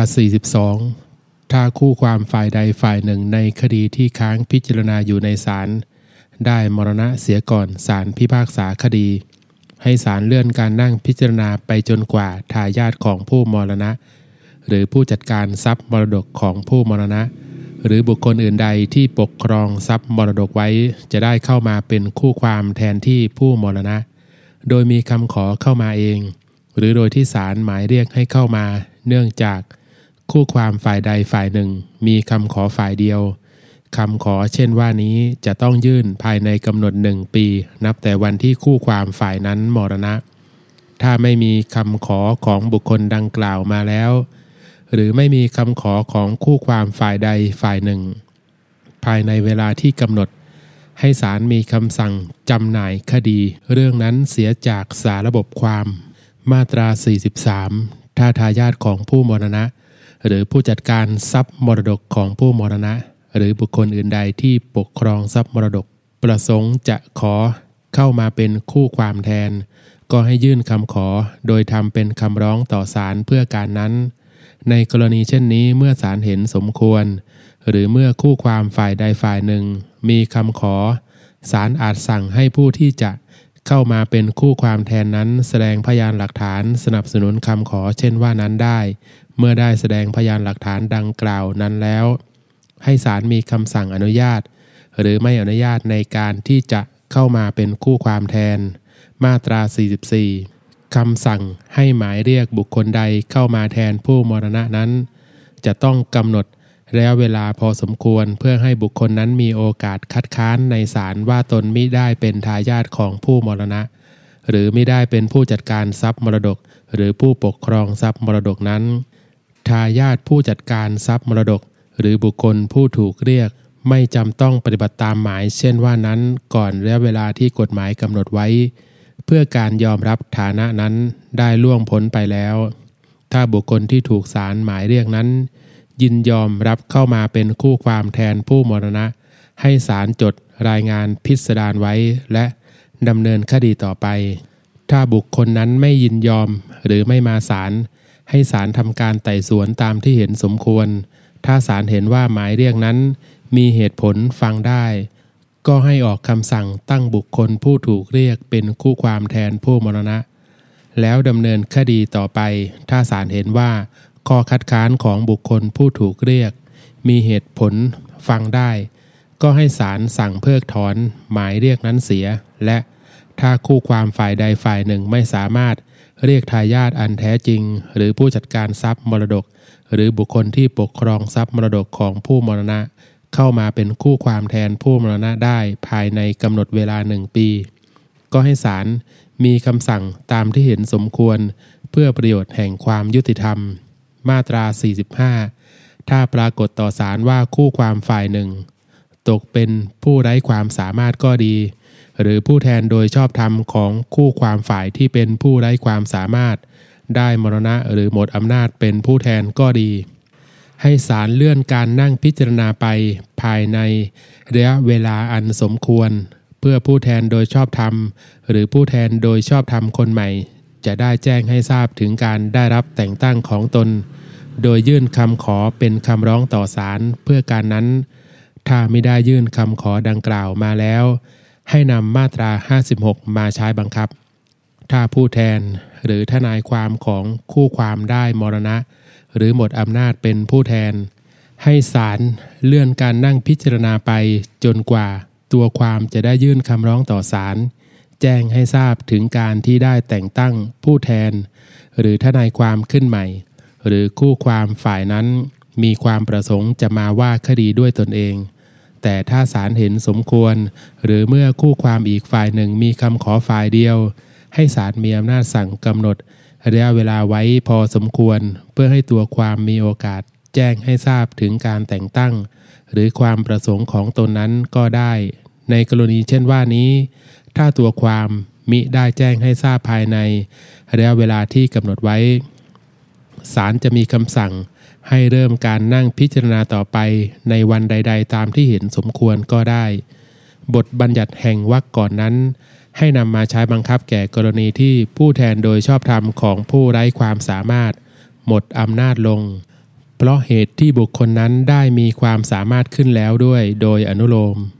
42ถ้าคู่ความฝ่ายใดฝ่ายหนึ่งในคดีที่ค้างพิจารณาอยู่ในศาลได้มรณะเสียก่อนศาลพิพากษาคดีให้ศาลเลื่อนการนั่งพิจารณาไปจนกว่าทายาทของผู้มรณะหรือผู้จัดการทรัพย์มรดกของผู้มรณะหรือบุคคลอื่นใดที่ปกครองทรัพย์มรดกไว้จะได้เข้ามาเป็นคู่ความแทนที่ผู้มรณะโดยมีคำขอเข้ามาเองหรือโดยที่ศาลหมายเรียกให้เข้ามาเนื่องจากคู่ความฝ่ายใดฝ่ายหนึ่งมีคำขอฝ่ายเดียวคำขอเช่นว่านี้จะต้องยื่นภายในกำหนด1 ปีนับแต่วันที่คู่ความฝ่ายนั้นมรณะถ้าไม่มีคำขอของบุคคลดังกล่าวมาแล้วหรือไม่มีคำขอของคู่ความฝ่ายใดฝ่ายหนึ่งภายในเวลาที่กำหนดให้ศาลมีคำสั่งจำหน่ายคดีเรื่องนั้นเสียจากสาระบบความมาตรา43ถ้าทายาทของผู้มรณะหรือผู้จัดการทรัพย์มรดกของผู้มรณะหรือบุคคลอื่นใดที่ปกครองทรัพย์มรดกประสงค์จะขอเข้ามาเป็นคู่ความแทนก็ให้ยื่นคำขอโดยทำเป็นคำร้องต่อศาลเพื่อการนั้นในกรณีเช่นนี้เมื่อศาลเห็นสมควรหรือเมื่อคู่ความฝ่ายใดฝ่ายหนึ่งมีคำขอศาลอาจสั่งให้ผู้ที่จะเข้ามาเป็นคู่ความแทนนั้นแสดงพยานหลักฐานสนับสนุนคำขอเช่นว่านั้นได้เมื่อได้แสดงพยานหลักฐานดังกล่าวนั้นแล้วให้ศาลมีคำสั่งอนุญาตหรือไม่อนุญาตในการที่จะเข้ามาเป็นคู่ความแทนมาตรา44คำสั่งให้หมายเรียกบุคคลใดเข้ามาแทนผู้มรณะนั้นจะต้องกำหนดระยะเวลาพอสมควรเพื่อให้บุคคลนั้นมีโอกาสคัดค้านในศาลว่าตนมิได้เป็นทายาทของผู้มรณะหรือมิได้เป็นผู้จัดการทรัพย์มรดกหรือผู้ปกครองทรัพย์มรดกนั้นทายาทผู้จัดการทรัพย์มรดกหรือบุคคลผู้ถูกเรียกไม่จำต้องปฏิบัติตามหมายเช่นว่านั้นก่อนระยะเวลาที่กฎหมายกำหนดไว้เพื่อการยอมรับฐานะนั้นได้ล่วงพ้นไปแล้วถ้าบุคคลที่ถูกศาลหมายเรียกนั้นยินยอมรับเข้ามาเป็นคู่ความแทนผู้มรณะให้ศาลจดรายงานพิสดารไว้และดำเนินคดีต่อไปถ้าบุคคลนั้นไม่ยินยอมหรือไม่มาศาลให้ศาลทำการไต่สวนตามที่เห็นสมควรถ้าศาลเห็นว่าหมายเรียกนั้นมีเหตุผลฟังได้ก็ให้ออกคำสั่งตั้งบุคคลผู้ถูกเรียกเป็นคู่ความแทนผู้มรณะแล้วดำเนินคดีต่อไปถ้าศาลเห็นว่าข้อคัดค้านของบุคคลผู้ถูกเรียกมีเหตุผลฟังได้ก็ให้ศาลสั่งเพิกถอนหมายเรียกนั้นเสียและถ้าคู่ความฝ่ายใดฝ่ายหนึ่งไม่สามารถเรียกทายาทอันแท้จริงหรือผู้จัดการทรัพย์มรดกหรือบุคคลที่ปกครองทรัพย์มรดกของผู้มรณะเข้ามาเป็นคู่ความแทนผู้มรณะได้ภายในกำหนดเวลา1 ปีก็ให้ศาลมีคำสั่งตามที่เห็นสมควรเพื่อประโยชน์แห่งความยุติธรรมมาตรา45ถ้าปรากฏต่อศาลว่าคู่ความฝ่ายหนึ่งตกเป็นผู้ไร้ความสามารถก็ดีหรือผู้แทนโดยชอบธรรมของคู่ความฝ่ายที่เป็นผู้ไร้ความสามารถได้มรณะหรือหมดอำนาจเป็นผู้แทนก็ดีให้ศาลเลื่อนการนั่งพิจารณาไปภายในระยะเวลาอันสมควรเพื่อผู้แทนโดยชอบธรรมหรือผู้แทนโดยชอบธรรมคนใหม่จะได้แจ้งให้ทราบถึงการได้รับแต่งตั้งของตนโดยยื่นคำขอเป็นคำร้องต่อศาลเพื่อการนั้นถ้าไม่ได้ยื่นคำขอดังกล่าวมาแล้วให้นำมาตรา56มาใช้บังคับถ้าผู้แทนหรือทนายความของคู่ความได้มรณะหรือหมดอำนาจเป็นผู้แทนให้ศาลเลื่อนการนั่งพิจารณาไปจนกว่าตัวความจะได้ยื่นคำร้องต่อศาลแจ้งให้ทราบถึงการที่ได้แต่งตั้งผู้แทนหรือทนายความขึ้นใหม่หรือคู่ความฝ่ายนั้นมีความประสงค์จะมาว่าคดีด้วยตนเองแต่ถ้าศาลเห็นสมควรหรือเมื่อคู่ความอีกฝ่ายหนึ่งมีคำขอฝ่ายเดียวให้ศาลมีอำนาจสั่งกำหนดระยะเวลาไว้พอสมควรเพื่อให้ตัวความมีโอกาสแจ้งให้ทราบถึงการแต่งตั้งหรือความประสงค์ของตนนั้นก็ได้ในกรณีเช่นว่านี้ถ้าตัวความมิได้แจ้งให้ทราบภายในระยะเวลาที่กำหนดไว้ศาลจะมีคำสั่งให้เริ่มการนั่งพิจารณาต่อไปในวันใดๆตามที่เห็นสมควรก็ได้บทบัญญัติแห่งวรรคก่อนนั้นให้นำมาใช้บังคับแก่กรณีที่ผู้แทนโดยชอบธรรมของผู้ไร้ความสามารถหมดอำนาจลงเพราะเหตุที่บุคคลนั้นได้มีความสามารถขึ้นแล้วด้วยโดยอนุโลม